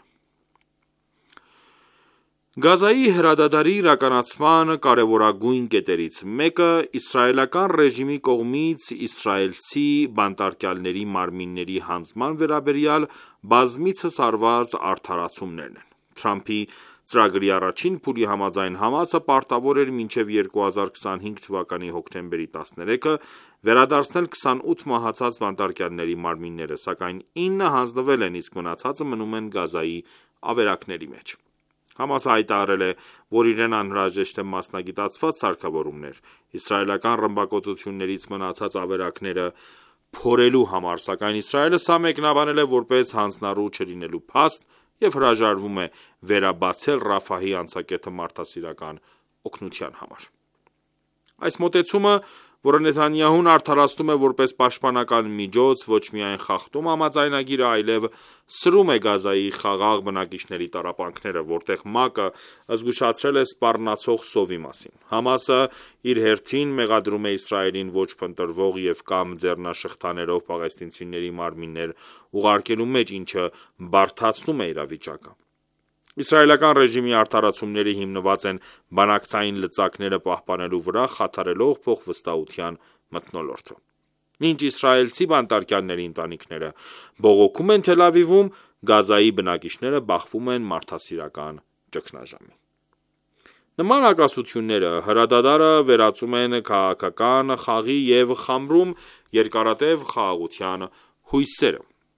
Գազայի հրադադարի իրականացման կարևորագույն կետերից մեկը իսրայելական ռեժիմի կողմից իսրայելցի բանտարկյալների մարմինների հանձնման վերաբերյալ բազմիցս արված արդարացումներն են։ Թրամփի ծրագրի առաջին փուլի համաձայն Համասը պարտավոր էր մինչև երկու հազար քսանհինգ թվականի հոկտեմբերի տասներեքը վերադարձնել քսանութ մահացած բանտարկյալների մարմինները, սակայն ինը հանձնվել են, իսկ մնացածը մնում են Գազայի ավերակների մեջ։ Համասը հայտարարել է, որ իրեն անհրաժեշտ է մասնագիտացված սարքավորումներ իսրայելական ռմբակոծություններից մնացած ավերակները փորելու համար, սակայն Իսրայելը սա մեկնաբանել է որպես հանձնառու չլինելու փաստ եւ հրաժարվում է վերաբացել Ռաֆահի անցակետը մարդասիրական օգնության համար։ Այս մոտեցումը, որը Նեթանյահուն արդարացնում է որպես պաշտպանական միջոց, ոչ միայն խախտում համաձայնագիրը, այլև սրում է Գազայի խաղաղ բնակիչների տառապանքները, որտեղ ՄԱԿ-ը զգուշացրել է սպառնացող սովի մասին։ Համասը իր հերթին մեղադրում է Իսրայելին ոչ փնտրվող եւ կամ ձեռնաշղթաներով պաղեստինցիների մարմիններ ուղարկելու մեջ, ինչը բարդացնում է իրավիճակը։ Իսրայելական ռեժիմի արդարացումները հիմնված են բանակցային լծակները պահպանելու վրա, խաթարելով փոխվստահության մթնոլորտը։ Մինչ իսրայելցի բանտարկյալների ընտանիքները բողոքում են Թել Ավիվում, Գազայի բնակիչները բախվում են մարդասիրական ճգնաժամի։ Նման հակասությունները հրադադարը վերածում են քաղաքական խաղի և խամրում երկարատև խաղաղության հույսերը,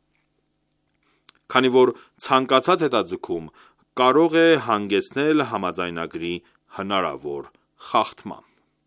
քանի որ ցանկացած հետաձգում կարող է հանգեցնել համաձայնագրի հնարավոր խախտման։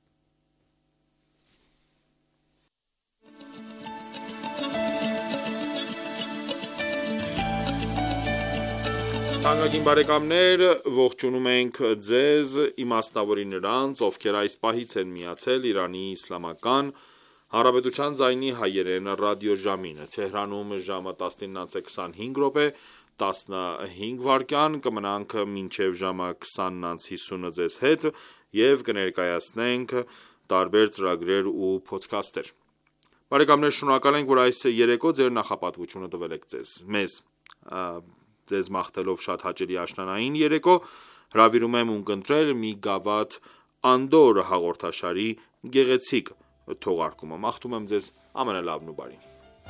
Թանկագին բարեկամներ, ողջունում ենք ձեզ, իմասնավորի նրանց, ովքեր այս պահից են միացել Իրանի Իսլամական Հանրապետության ձայնի հայերեն ռադիոժամին։ Թեհրանում ժամը տասնինը քսանհինգ րոպե տասնհինգ վայրկյան, կմնանք մինչև ժամը քսանը հիսունը ձեզ հետ և կներկայացնենք տարբեր ծրագրեր ու փոդքասթեր։ Բարեկամներ, շնորհակալ ենք, որ այս երեկո ձեր նախապատվությունը տվել եք ձեզ մեզ, ձեզ մաղթելով շատ հաճելի աշնանային երեկո, հրավիրում եմ ունկնդրել մի գավաթ Անդոր հաղորդաշարի գեղեցիկ թողարկումը։ Մաղթում եմ ձեզ ամենալավն ու բարին։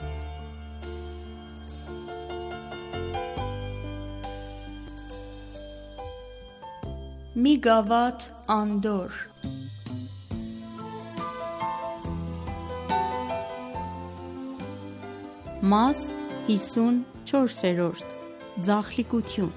Մի գավաթ Անդոր։ Մաս հիսունչորսերորդ Ձախլիկություն։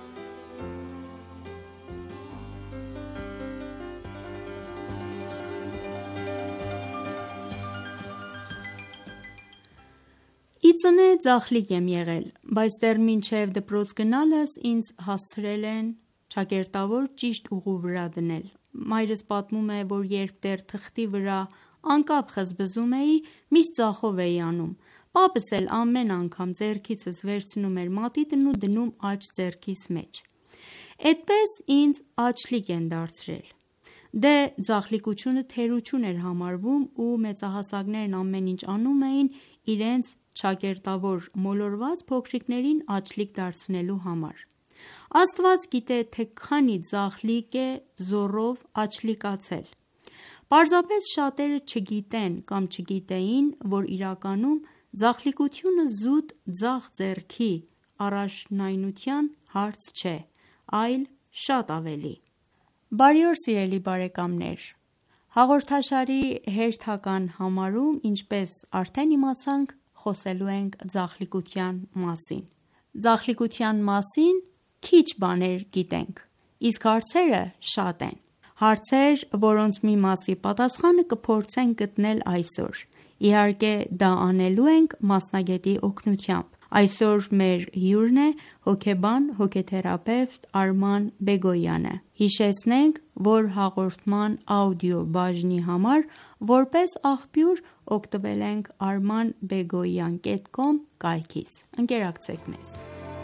Ի ծնե ձախլիկ եմ եղել, բայց դեռ մինչև դպրոց գնալս ինձ հասցրել են ճակերտավոր ճիշտ ուղու վրա դնել։ Մայրս պատմում է, որ երբ դեռ թղթի վրա անկապ խզբզում էի, միշտ ձախով էի անում։ Պապս էլ ամեն անգամ ձեռքիցս վերցնում էր մատիտն ու դնում աջ ձեռքիս մեջ։ Էդպես ինձ աչլիկ են դարձրել։ Դե ձախլիկությունը թերություն էր համարվում ու մեծահասակներն ամեն ինչ անում էին իրենց ճակերտավոր մոլորված փոքրիկներին աչլիկ դարձնելու համար։ Աստված գիտե, թե քանի ձախլիկ է զոռով աչլիկացել։ Պարզապես շատերը չգիտեն կամ չգիտեին, որ իրականում ձախլիկությունը զուտ ձախ ձեռքի առաջնայնության հարց չէ, այլ շատ ավելի։ Բարի օր սիրելի բարեկամներ, հաղորդաշարի հերթական համարում, ինչպես արդեն իմացանք, խոսելու ենք ձախլիկության մասին։ Ձախլիկության մասին քիչ բաներ գիտենք, իսկ հարցերը շատ են։ Հարցեր, որոնց մի մասի պատասխանը կփորձենք գտնել այսօր։ Իհարկե, դա անելու ենք մասնագետի օգնությամբ։ Այսօր մեր հյուրն է հոգեբան, հոգեթերապևտ Արման Բեգոյանը։ Հիշեցնենք, որ հաղորդման աուդիո բաժնի համար որպես աղբյուր օգտվել ենք arman begoyan dot com կայքից։ Ընկերակցեք մեզ։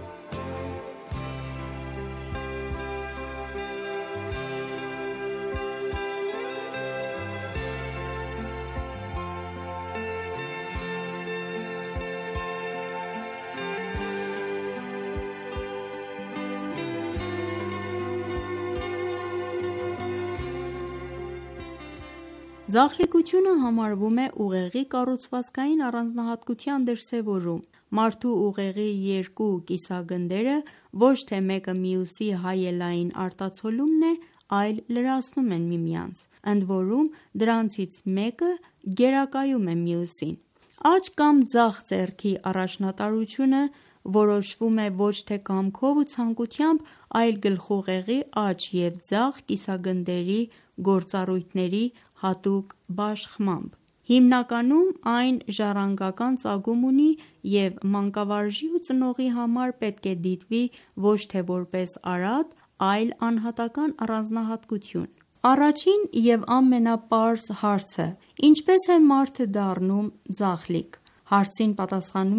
Ձախլիկությունը համարվում է ուղեղի կառուցվածքային առանձնահատկության դրսևորում։ Մարդու ուղեղի երկու կիսագնդերը ոչ թե մեկը մյուսի հայելային արտացոլումն է, այլ լրացնում են միմյանց, ընդ որում դրանցից մեկը գերակայում է մյուսին։ Աջ կամ ձախ ձեռքի առաջնատարությունը որոշվում է ոչ թե կամքով ու ցանկությամբ, այլ գլխուղեղի աջ և ձախ կիսագնդերի գործառույթների հատուկ բաշխմամբ։ Հիմնականում այն ժառանգական ծագում ունի և մանկավարժի ու ծնողի համար պետք է դիտվի ոչ թե որպես արատ, այլ անհատական առանձնահատկություն։ Առաջին և ամենապարզ հարցը՝ ինչպե՞ս է մարդը դառնում ձախլիկ։ Հարցին պատասխանում է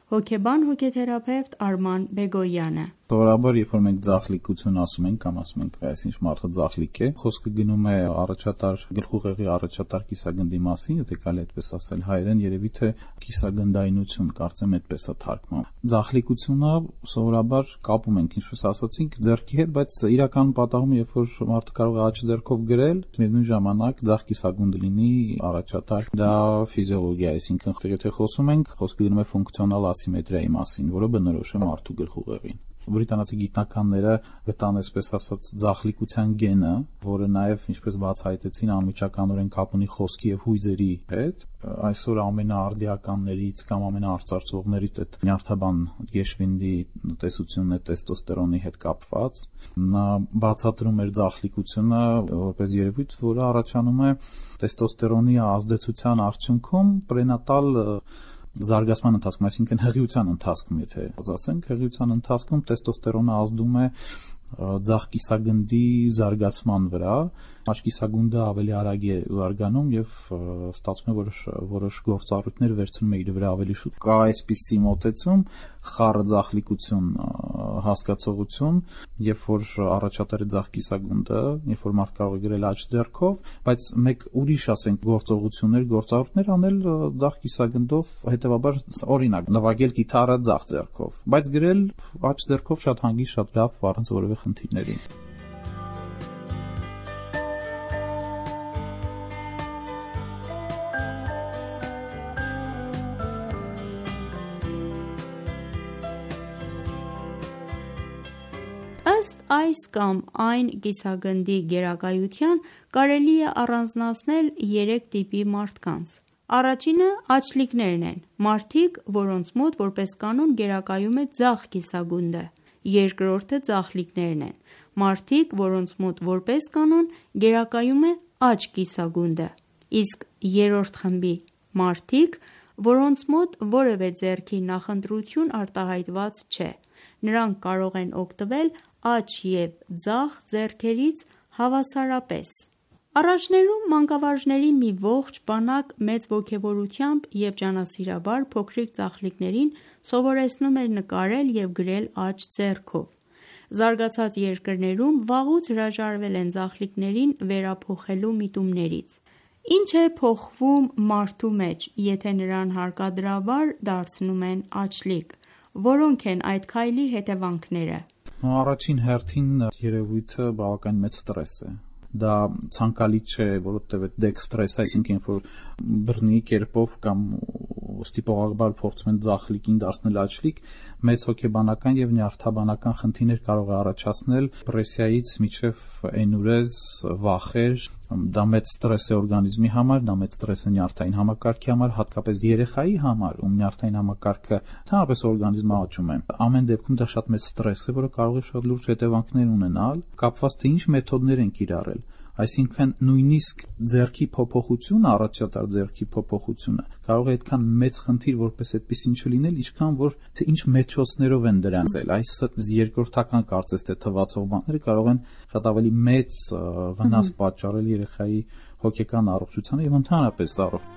Հոգեբան հոգեթերապևտ Արման Բեգոյանը: Սովորաբար, երբ որ մենք ձախլիկություն ասում ենք կամ ասում ենք այսինչ մարդը ձախլիկ է, խոսքը գնում է առաջատար գլխուղեղի առաջատար կիսագնդի մասին, եթե կարելի այդպես ասել հայերեն, երևի թե կիսագնդայնություն, կարծեմ այդպես է թարգմանում։ Ձախլիկությունը սովորաբար կապում ենք, ինչպես ասացինք, ձեռքի հետ, բայց իրական պատահում, երբ որ մարդը կարող է աջ ձեռքով գրել, միևնույն ժամանակ ձախ կիսագունդ լինի առաջատար, դա ֆիզիոլոգիա է, այսինքն եթե խոսում ենք, խոսքը գնում է ֆունկցիոնալ ասիմետրիայի մասին, որը բնորոշ է մարդու գլխուղեղին։ Բրիտանացի գիտնականները գտան այսպես ասած ձախլիկության գենը, որը նաև ինչպես բացահայտեցին անմիջականորեն կապ ունի խոսքի եւ հույզերի հետ։ Այսօր ամենաարդիականներից կամ ամենաարծարծողներից այդ նյարդաբան Գեշվինդի տեսությունն է տեստոստերոնի հետ կապված։ Նա բացատրում էր ձախլիկությունը որպես երևույթ, որը առաջանում է տեստոստերոնի ազդեցության արդյունքում պրենատալ զարգացման ընթացքում, այսինքն հղիության ընթացքում, եթե ասենք, հղիության ընթացքում տեստոստերոնը ազդում է ձախ կիսագնդի զարգացման վրա, աջ կիսագունդը ավելի արագ է զարգանում եւ ստացվում է, որ որոշ գործառույթներ վերցնում է իր վրա ավելի շուտ։ Կա այսպիսի մոտեցում, խառը ձախլիկություն հասկացողություն, երբ որ առաջատար է ձախ կիսագունդը, երբ որ մարդ կարող է գրել աջ ձեռքով, բայց մեկ ուրիշ, ասենք, գործողություններ, գործառույթներ անել ձախ կիսագնդով, հետեւաբար օրինակ նվագել գիտարը ձախ ձեռքով, բայց գրել աջ ձեռքով շատ հանգիստ, շատ լավ, առանց որևէ խնդիրների։ Ըստ այս կամ այն կիսագնդի գերակայության կարելի է առանձնացնել երեք տիպի մարդկանց։ Առաջինը աչլիկներն են, մարդիկ, որոնց մոտ որպես կանոն գերակայում է ձախ կիսագունդը։ Երկրորդը ձախլիկներն են, մարդիկ, որոնց մոտ որպես կանոն գերակայում է աջ կիսագունդը։ Իսկ երրորդ խմբի մարդիկ, որոնց մոտ որևէ ձեռքի նախընտրություն արտահայտված չէ, նրանք կարող են օգտվել աջ և ձախ ձեռքերից հավասարապես։ Առաջներում մանկավարժների մի ողջ բանակ մեծ ոգևորությամբ և ջանասիրաբար փոքրիկ ձախլիկներին սովորեցնում էր նկարել և գրել աջ ձեռքով։ Զարգացած երկրներում վաղուց հրաժարվել են ձախլիկներին վերափոխելու միտումներից։ Ինչ է փոխվում մարդու մեջ, եթե նրան հարկադրաբար դարձնում են աչլիկ, որոնք են այդ քայլի հետևանքները։ Առաջին հերթին երևույթը բավական մեծ ստրես է։ Դա ցանկալի չէ, որովհետև այդ դեքստրեսը, այսինքն որ բռնի կերպով կամ ստիպողաբար փորձում են ձախլիկին դարձնել աչլիկ, մեծ հոգեբանական եւ նյարդաբանական խնդիրներ կարող է առաջացնել դեպրեսիայից մինչեւ էնուրեզ, վախեր, դա մեծ ստրես է օրգանիզմի համար, դա մեծ ստրես է նյարդային համակարգի համար, հատկապես երեխայի համար, ում նյարդային համակարգը ընդհանրապես օրգանիզմը աճում է։ Ամեն դեպքում դա շատ մեծ ստրես է, որը կարող է շատ լուրջ հետևանքներ ունենալ, կապված թե ինչ մեթոդներ են կիրառել։ Այսինքն նույնիսկ ձեռքի փոփոխությունը, առաջատար ձեռքի փոփոխությունը կարող է այդքան մեծ խնդիր որպես այդպեսին չլինել, ինչքան որ թե ինչ մեթոդներով են դրանց էլ։ Այս երկրորդական կարծես թե թվացող բաները կարող են շատ ավելի մեծ վնաս պատճառել երեխայի հոգեկան առողջությանը եւ ընդհանրապես առողջ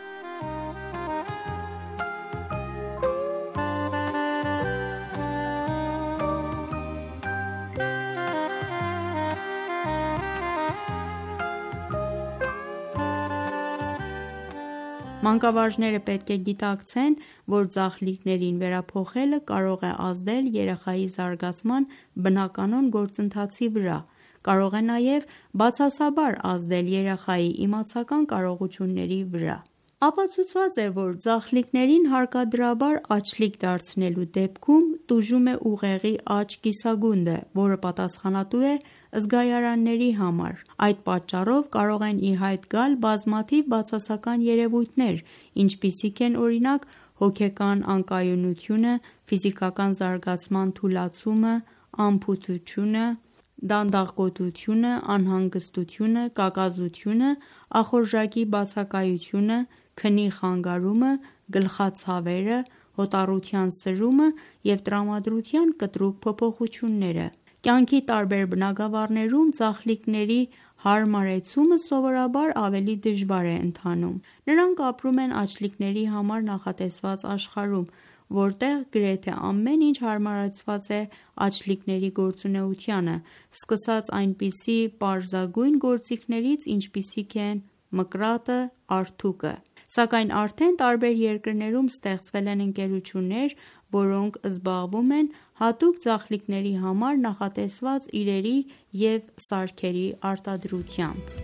Մանկավարժները պետք է գիտակցեն, որ ձախլիկներին վերափոխելը կարող է ազդել երեխայի զարգացման բնականոն գործընթացի վրա, կարող է նաև բացասաբար ազդել երեխայի իմացական կարողությունների վրա։ Ապացուցված է, որ ձախլիկներին հարկադրաբար աչլիկ դարձնելու դեպքում տուժում է ուղեղի աջ կիսագունդը, որը պատասխանատու է զգայարանների համար։ Այդ պատճառով կարող են ի հայտ գալ բազմաթիվ բացասական երևույթներ, ինչպիսիք են օրինակ հոգեկան անկայունությունը, ֆիզիկական զարգացման թուլացումը, անփութությունը, դանդաղկոտությունը, անհանգստությունը, կակազությունը, ախորժակի բացակայությունը, քնի խանգարումը, գլխացավերը, հոտառության սրումը և տրամադրության կտրուկ փոփոխությունները։ Կյանքի տարբեր բնագավառներում ձախլիկների հարմարեցումը սովորաբար ավելի դժվար է ընթանում։ Նրանք ապրում են աչլիկների համար նախատեսված աշխարհում, որտեղ գրեթե ամեն ինչ հարմարեցված է աչլիկների գործունեությանը, սկսած այնպիսի պարզագույն գործիքներից, ինչպիսիք են մկրատը, արթուկը։ Սակայն արդեն տարբեր երկրներում ստեղծվել են ընկերություններ, որոնք զբաղվում են հատուկ ձախլիկների համար նախատեսված իրերի և սարքերի արտադրությամբ։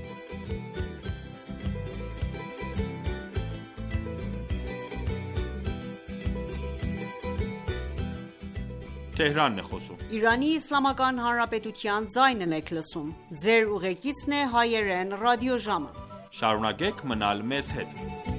Իրանի Իսլամական Հանրապետության ձայնն եք լսում։ Ձեր ուղեկիցն է հայերեն ռադիոժամը։ Շարունակեք մնալ մեզ հետ։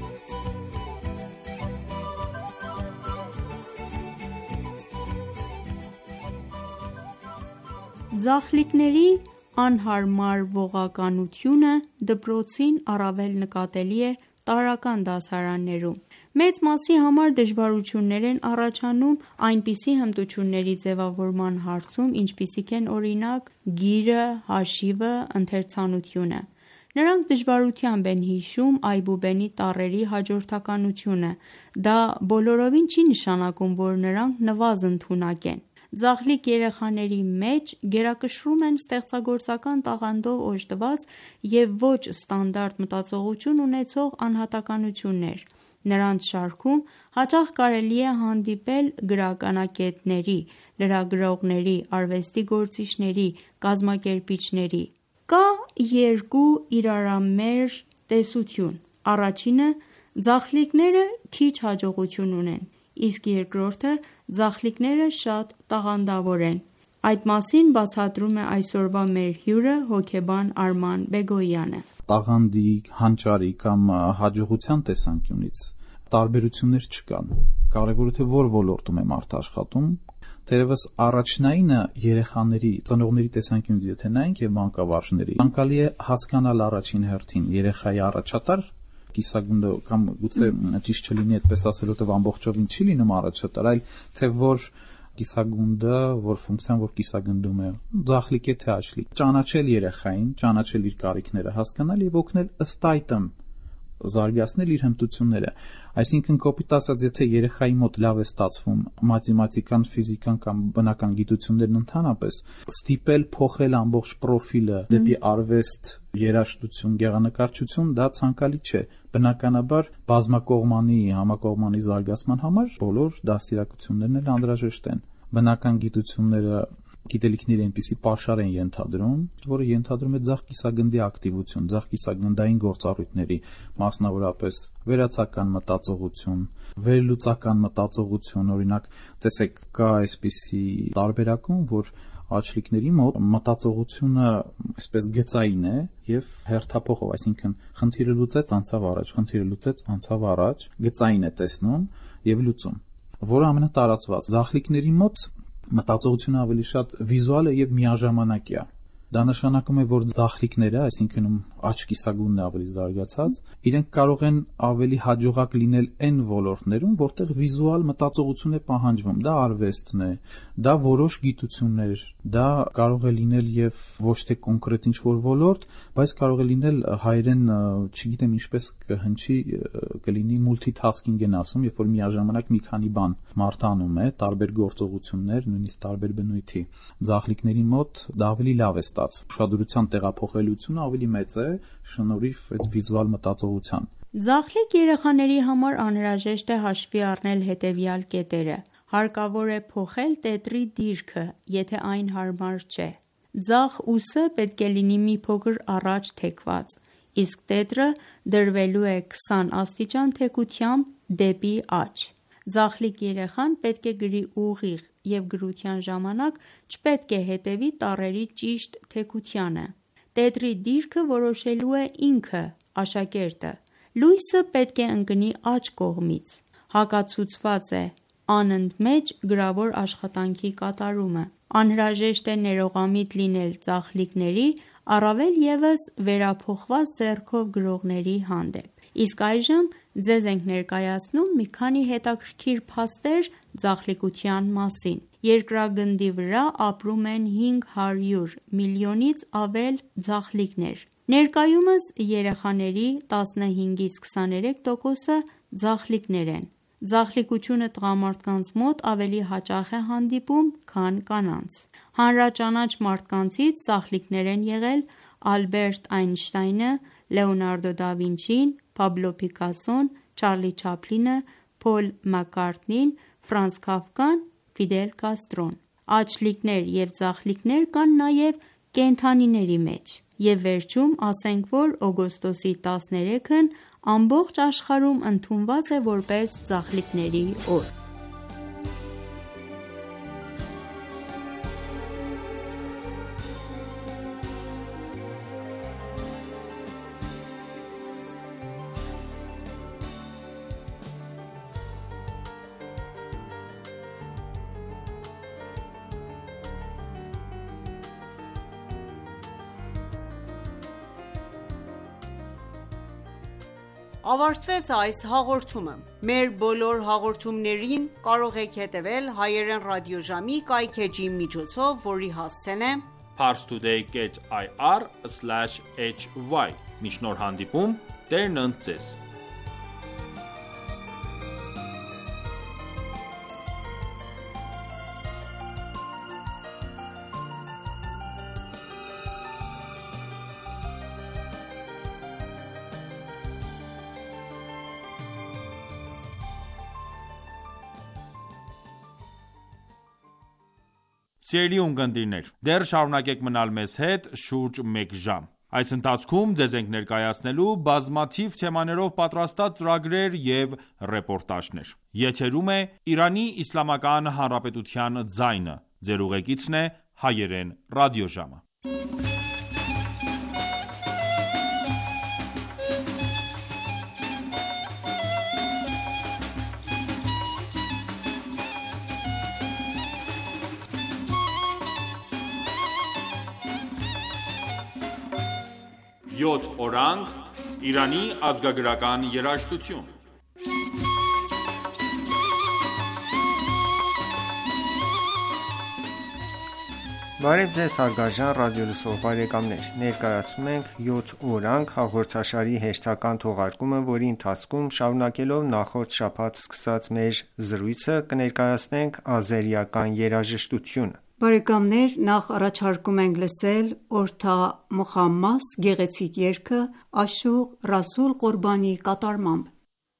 Ձախլիկների անհարմար ողականությունը դպրոցին առավել նկատելի է տարրական դասարաններում։ Մեծ մասի համար դժվարություններ են առաջանում այնպիսի հմտությունների ձևավորման հարցում, ինչպիսիք են օրինակ գիրը, հաշիվը, ընթերցանությունը։ Նրանք դժվարությամբ են հիշում այբուբենի տառերի հաջորդականությունը։ Դա բոլորովին չի նշանակում, որ նրանք նվազընդունակ են։ Ձախլիկ երեխաների մեջ գերակշռում են ստեղծագործական տաղանդով օժտված և ոչ ստանդարտ մտածողություն ունեցող անհատականություններ։ Նրանց շարքում հաճախ կարելի է հանդիպել գրականագետների, լրագրողների, արվեստի գործիչների, կազմակերպիչների։ Կա երկու իրարամերժ տեսություն։ Առաջինը՝ ձախլիկները քիչ հաջողություն ունեն, իսկ երկրորդը՝ ձախլիկները շատ տաղանդավոր են։ Այդ մասին բացատրում է այսօրվա մեր հյուրը հոգեբան Արման Բեգոյանը։ Տաղանդի, հանճարի կամ հաջողության տեսանկյունից տարբերություններ չկան։ Կարևորը թե որ ոլորտում է մարդը աշխատում, թերևս առաջնայինը երեխաների, ծնողների տեսանկյունից եթե նայենք եւ մանկավարժների, ցանկալի է հասկանալ առաջին հերթին երեխայի առաջատար կիսագունդը կամ գուցե ճիշտ չլինի այդպես ասել, որտեղ ամբողջովին չի լինում առաջատար, այլ թե որ կիսագունդը, որ ֆունկցիան, որ կիսագնդում է, ձախլիկ է թե աչլիկ։ Ճանաչել երեխային, ճանաչել իր կարիքները, հասկանալ եւ օգնել ըստ այդմ զարգացնել իր հմտությունները։ Այսինքն կոպիտ ասած, եթե երեխայի մոտ լավ է ստացվում մաթեմատիկան, ֆիզիկան կամ բնական գիտություններն ընդհանրապես, ստիպել փոխել ամբողջ պրոֆիլը դեպի արվեստ, երաժշտություն, գեղանկարչություն, դա ցանկալի չէ։ Բնականաբար բազմակողմանի, համակողմանի զարգացման համար բոլոր դաստիարակություններն էլ անհրաժեշտ են։ Բնական գիտությունները գիտելիքների այնպիսի պաշար են ենթադրում, որը ենթադրում է ձախ կիսագնդի ակտիվություն, ձախ կիսագնդային գործառույթների, մասնավորապես վերացական մտածողություն, վերլուծական մտածողություն, օրինակ, տեսեք, կա այսպիսի տարբերակում, որ աչլիկների մոտ մտածողությունը այսպես գծային է եւ հերթափոխով, այսինքն խնդիրը լուծեց, անցավ առաջ, խնդիրը լուծեց, անցավ առաջ, գծային է տեսնում եւ լուծում, որը ամենատարածված ձախլիկների մոտ մտածողությունը ավելի շատ վիզուալ է եւ միաժամանակյա։ Դա նշանակում է, որ ձախլիկները, այսինքն աչ կիսագունդն ավելի զարգացած, իրենք կարող են ավելի հաջողակ լինել այն ոլորտներում, որտեղ վիզուալ մտածողություն է պահանջվում։ Դա արվեստն է, դա որոշ գիտություններ, դա կարող է լինել եւ ոչ թե կոնկրետ ինչ-որ ոլորտ, բայց կարող է լինել հայերեն, չգիտեմ ինչպես կհնչի, կլինի multitasking են ասում, երբ որ միաժամանակ մի քանի բան մարդանում է, տարբեր գործողություններ, նույնիսկ տարբեր բնույթի։ Ձախլիկների մոտ դա ավելի լավ է ուշադրության տեղափոխելությունը ավելի մեծ է շնորհիվ այդ վիզուալ մտածողության։ Ձախլիկ երեխաների համար անհրաժեշտ է հաշվի առնել հետևյալ կետերը։ Հարկավոր է փոխել տետրի դիրքը, եթե այն հարմար չէ։ Ձախ ուսը պետք է լինի մի փոքր առաջ թեքված, իսկ տետրը դրվելու է քսան աստիճան թեքությամբ դեպի աջ։ Ձախլիկ երեխան պետք է գրի ուղիղ և գրության ժամանակ չպետք է հետևի տառերի ճիշտ թեքությանը։ Տետրի դիրքը որոշելու է ինքը, աշակերտը։ Լույսը պետք է ընկնի աջ կողմից։ Հակացուցված է անընդմեջ գրավոր աշխատանքի կատարումը։ Անհրաժեշտ է ներողամիտ լինել ձախլիկների, առավել ևս վերափոխված ձեռքով գրողների հանդեպ։ Իսկ այժմ ձեզ ենք ներկայացնում մի քանի հետաքրքիր փաստեր ձախլիկության մասին։ Երկրագնդի վրա ապրում են հինգ հարյուր միլիոնից ավել ձախլիկներ։ Ներկայումս երեխաների տասնհինգից քսաներեք տոկոսը ձախլիկներ են։ Ձախլիկությունը տղամարդկանց մոտ ավելի հաճախ է հանդիպում, քան կանանց։ Հանրաճանաչ մարդկանցից ձախլիկներ են եղել Ալբերտ Այնշտայնը, Լեոնարդո դա Վինչին, Պաբլո Պիկասոն, Չարլի Չապլինը, Փոլ Մակքարթնին, Ֆրանց Քաֆկան, Ֆիդել Կաստրոն։ Աչլիկներ և ձախլիկներ կան նաև կենդանիների մեջ։ Եվ վերջում ասենք, որ օգոստոսի տասներեքն ամբողջ աշխարհում ընդունված է որպես ձախլիկների օր։ Ավարտվեց այս հաղորդումը։ Մեր բոլոր հաղորդումներին կարող եք հետևել հայերեն ռադիոժամի կայքէջի միջոցով, որի հասցեն է parstoday dot i r slash h y։ Մինչ նոր հանդիպում, Տերն ընդ ձեզ։ Սիրելի ունկնդիրներ, դեռ շարունակեք մնալ մեզ հետ շուրջ մեկ ժամ։ Այս ընթացքում ձեզ ենք ներկայացնելու բազմաթիվ թեմաներով պատրաստած ծրագրեր և ռեպորտաժներ։ Եթերում է Իրանի Իսլամական Հանրապետության ձայնը։ Ձեր ուղեկիցն է հայերեն ռադիոժամը։ Յոթ օրանգ Իրանի ազգագրական երաժշտություն։ Բարև ձեզ հարգարժան ռադիոլսող բարեկամներ, ներկայացնում ենք յոթ օրանգ հաղորդաշարի հերթական թողարկումը, որի ընթացքում շարունակելով նախորդ շաբաթ սկսած մեր զրույցը կներկայացնենք ազերիական երաժշտությունը։ Բարեկամներ, նախ առաջարկում ենք լսել Օրթա Մոխամմաս գեղեցիկ երգը Աշուղ Ռասուլ Ղորբանի կատարմամբ։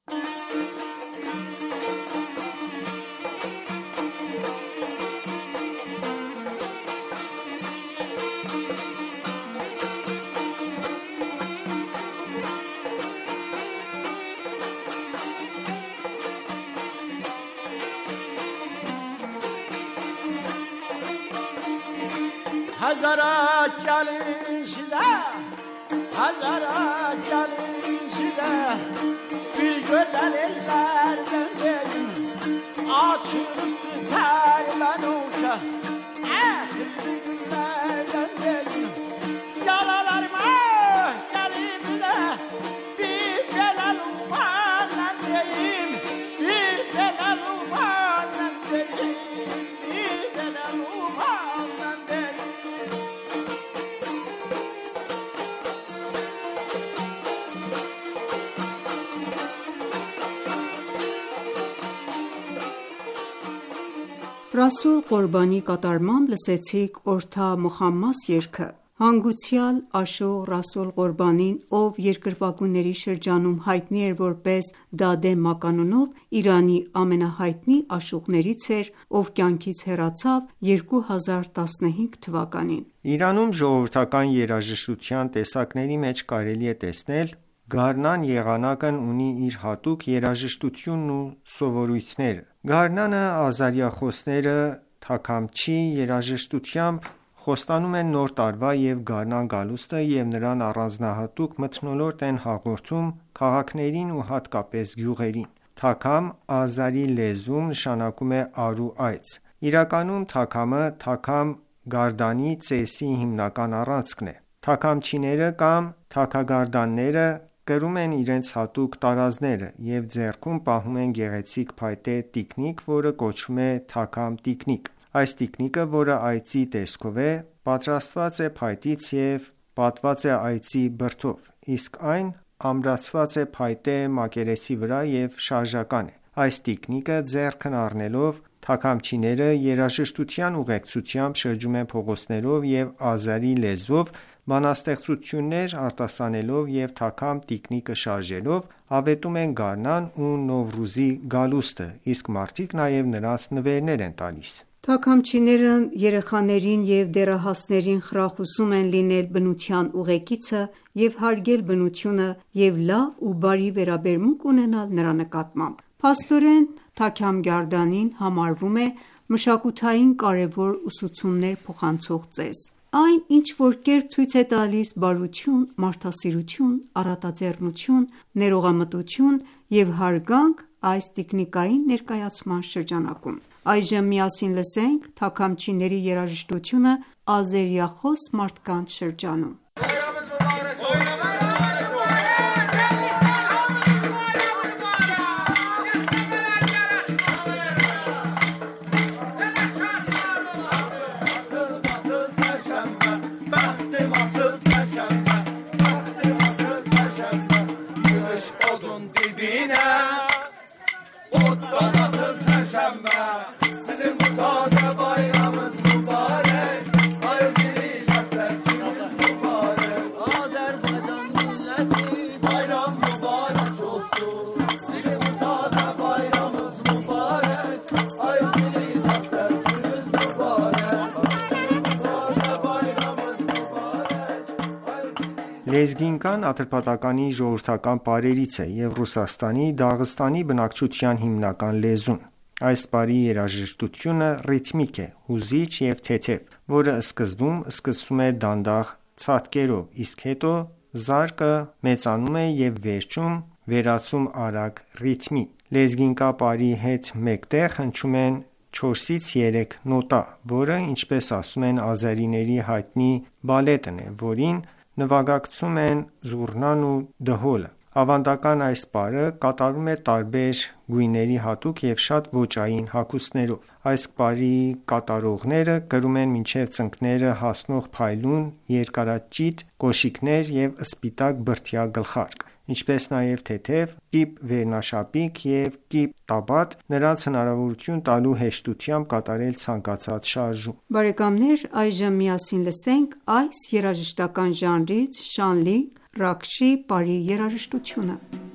Hazara gelin size, hazara gelin size, bir güzel ellerden verin, açılıp terlen olsa, ahirli günlerden verin, yalalarıma gelimine, bir celal umanla deyim, bir celal umanla deyim, bir celal umanla deyim. Ռասուլ Ղորբանի կատարմամբ լսեցիք Օրթա Մոխամմաս երգը։ Հանգուցյալ Աշուղ Ռասուլ Ղորբանին, ով երկրպագուների շրջանում հայտնի էր որպես Դադե մականունով, Իրանի ամենահայտնի աշուղներից էր, ով կյանքից հեռացավ երկու հազար տասնհինգ թվականին։ Իրանում ժողովրդական երաժշտության տեսակների մեջ կարելի է տեսնել գարնան եղանակն ունի իր հատուկ երաժշտությունն ու սովորույթները։ Գարնանը ազարիախոսները թաքամչի երաժշտությամբ խոստանում են նոր տարվա և գարնան գալուստը և նրան առանձնահատուկ մթնոլորտ են հաղորդում քաղաքներին ու հատկապես գյուղերին։ Թաքամ ազարի լեզվում նշանակում է արու այծ։ Իրականում թաքամը թաքամ գարդանի ծեսի հիմնական առանցքն է։ Թաքամչիները կամ թաքագարդանները կրում են իրենց հատուկ տարազները և ձեռքում պահում են գեղեցիկ փայտե տիկնիկ, որը կոչվում է թաքամ տիկնիկ։ Այս տիկնիկը, որը այծի տեսքով է, պատրաստված է փայտից և պատված է այծի բրդով, իսկ այն ամրացված է փայտե մակերեսի վրա և շարժական է։ Այս տիկնիկը ձեռքն առնելով թաքամչիները երաժշտության ուղեկցությամբ շրջում են փողոցներով և ազարի լեզվով բանաստեղծություններ արտասանելով և թաքամ տիկնիկը շարժելով ավետում են գարնան ու Նովրուզի գալուստը, իսկ մարդիկ նաև նրանց նվերներ են տալիս։ Թաքամչիներն երեխաներին և դեռահասներին խրախուսում են լինել բնության ուղեկիցը և հարգել բնությունը և լավ ու բարի վերաբերմունք ունենալ նրա նկատմամբ։ Փաստորեն, թաքյամգարդանին համարվում է մշակութային կարևոր ուսուցումներ փոխանցող ծես։ Այն ինչ որ կերպ ցույց է տալիս բարություն, մարդասիրություն, առատաձեռնություն, ներողամտություն և հարգանք այս տիկնիկային ներկայացման շրջանակում։ Այժմ միասին լսենք թաքամչիների երաժշտությունը ազերիախոս մարդկանց շրջանում։ Լեզգինկան Ատրպատականի ժողովրդական պարերից է և Ռուսաստանի Դաղստանի բնակչության հիմնական լեզուն։ Այս պարի երաժշտությունը ռիթմիկ է, հուզիչ և թեթև, որը սկզբում սկսվում է դանդաղ ցատկերով, իսկ հետո զարկը մեծանում է և վերջում վերածվում արագ ռիթմի։ Լեզգինկա պարի հետ մեկտեղ հնչում է չորսից երեք նոտա, որը, ինչպես ասում են ազերիների, հայտնի բալետն է, որին նվագակցում են զուռնան ու դհոլը։ Ավանդական այս պարը կատարվում է տարբեր գույների հատուկ և շատ ոճային հագուստներով։ Այս պարի կատարողները կրում են մինչև ծնկները հասնող փայլուն երկարաճիտ կոշիկներ և սպիտակ բրդյա գլխարկ, ինչպես նաև թեթև կիպ վերնաշապիկ և կիպ տաբատ, նրանց հնարավորություն տալու հեշտությամբ կատարել ցանկացած շարժում։ Բարեկամներ այժմ միասին լսենք այս երաժշտական ժանրից Շանլիկ Ռակշի պարի երաժշտությունը։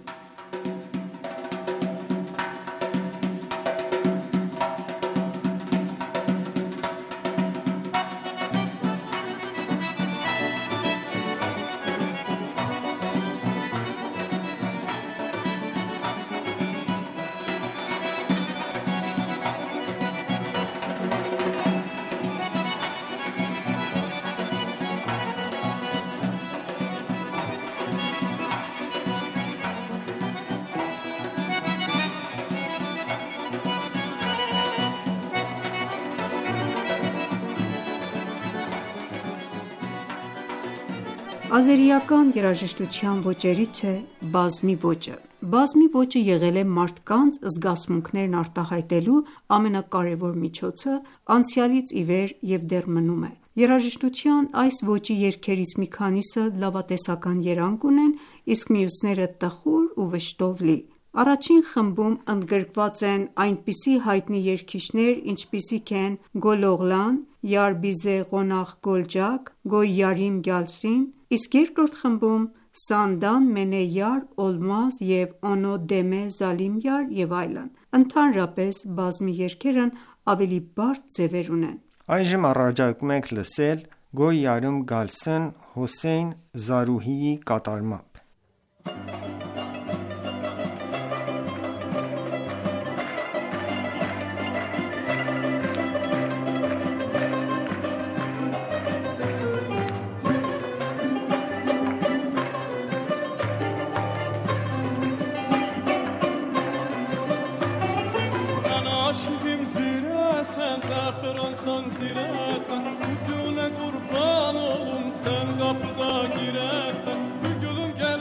Ազերիական երաժշտության ոճերից է բազմի ոճը։ Բազմի ոճը եղել է մարդկանց զգացմունքներն արտահայտելու ամենակարևոր միջոցը անցյալից ի վեր և դեռ մնում է։ Երաժշտության այս ոճի երգերից մի քանիսը լավատեսական երանգ ունեն, իսկ մյուսները տխուր ու վշտով լի։ Առաջին խմբում ընդգրկված են այնպիսի հայտնի երգիչներ, ինչպիսիք են Գոլօղլան, Յարբիզե Ղոնաղ Գոլջակ, Գոյարիմ Գյալսին, իսկ երկրորդ խմբում Սանդան Մենե Յար Օլմազ և Օնո Դեմե Զալիմ Յար և այլն։ Ընդհանրապես բազմի երգերն ավելի բարդ ձևեր ունեն։ Այժմ առաջարկում ենք լսել Գոյարիմ Գալսն Հոսեյն Զարուհիի կատարմամբ։ Sen kapıda girersen, bir gülüm gel.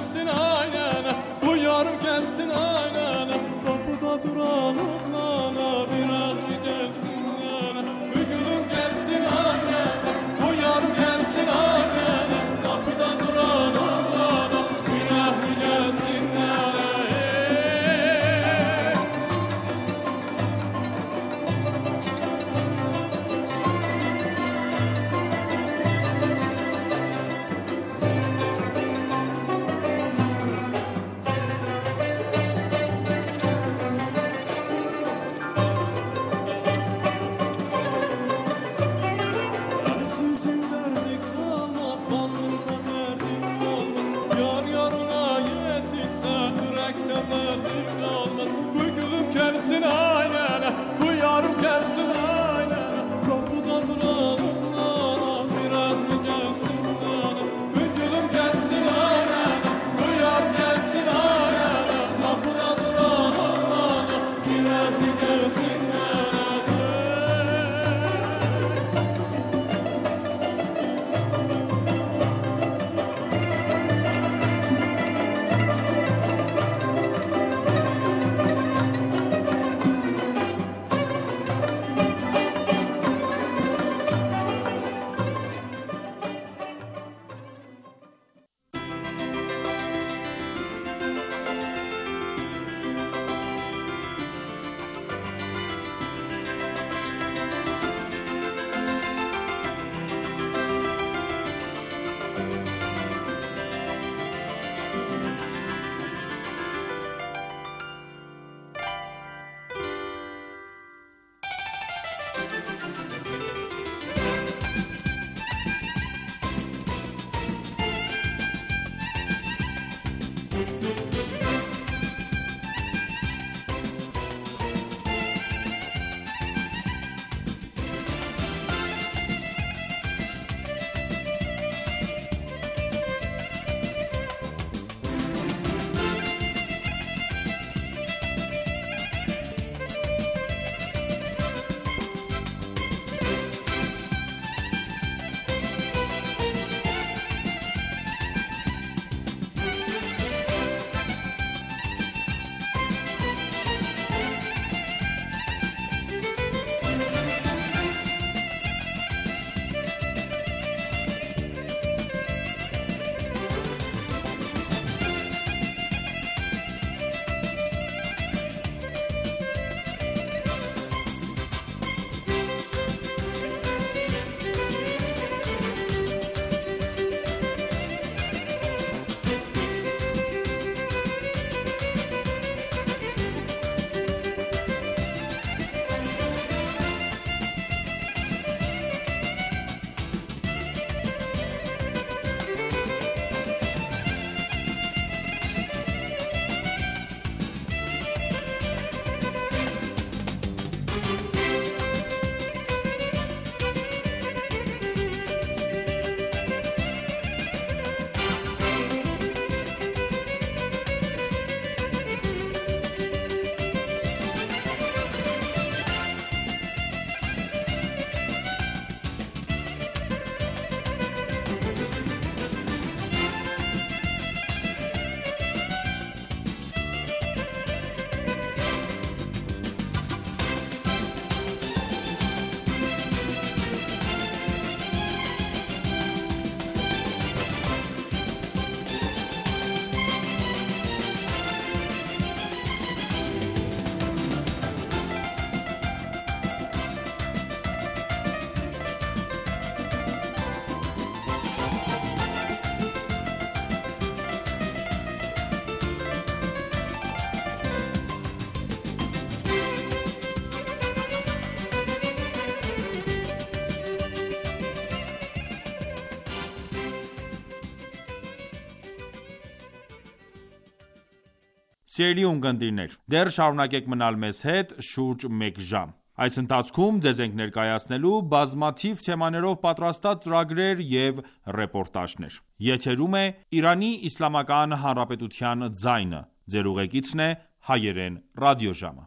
Սիրելի ունկնդիրներ, դեռ շարունակեք մնալ մեզ հետ շուրջ մեկ ժամ։ Այս ընթացքում ձեզ ենք ներկայացնելու բազմաթիվ թեմաներով պատրաստած ծրագրեր և ռեպորտաժներ։ Եթերում է Իրանի Իսլամական Հանրապետության ձայնը։ Ձեր ուղեկիցն է Հայերեն ռադիոժամը։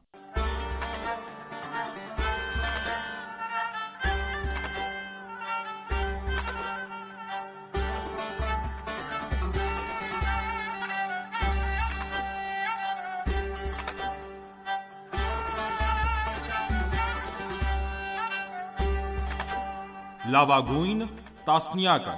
Լավագույն տասնյակը։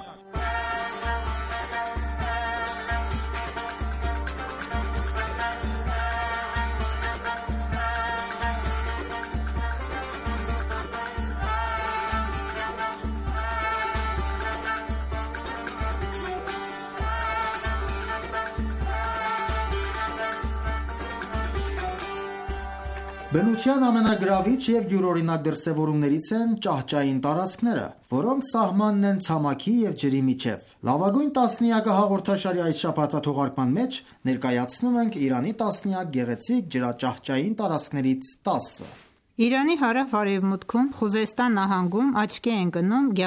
Բնության ամենագրավիչ և յուրօրինակ դրսևորումներից են ճահճային տարածքները, որոնք սահմանն են ցամաքի և ջրի միջև։ Լավագույն տասնյակը հաղորդաշարի այս շաբաթվա թողարկման մեջ ներկայացնում ենք Իրանի տասնյակ գեղեցիկ ջրաճահճային տարածքներից տասը։ Իրանի հարավ-արևմուտքում Խուզեստան նահանգում աչքի է ընկնում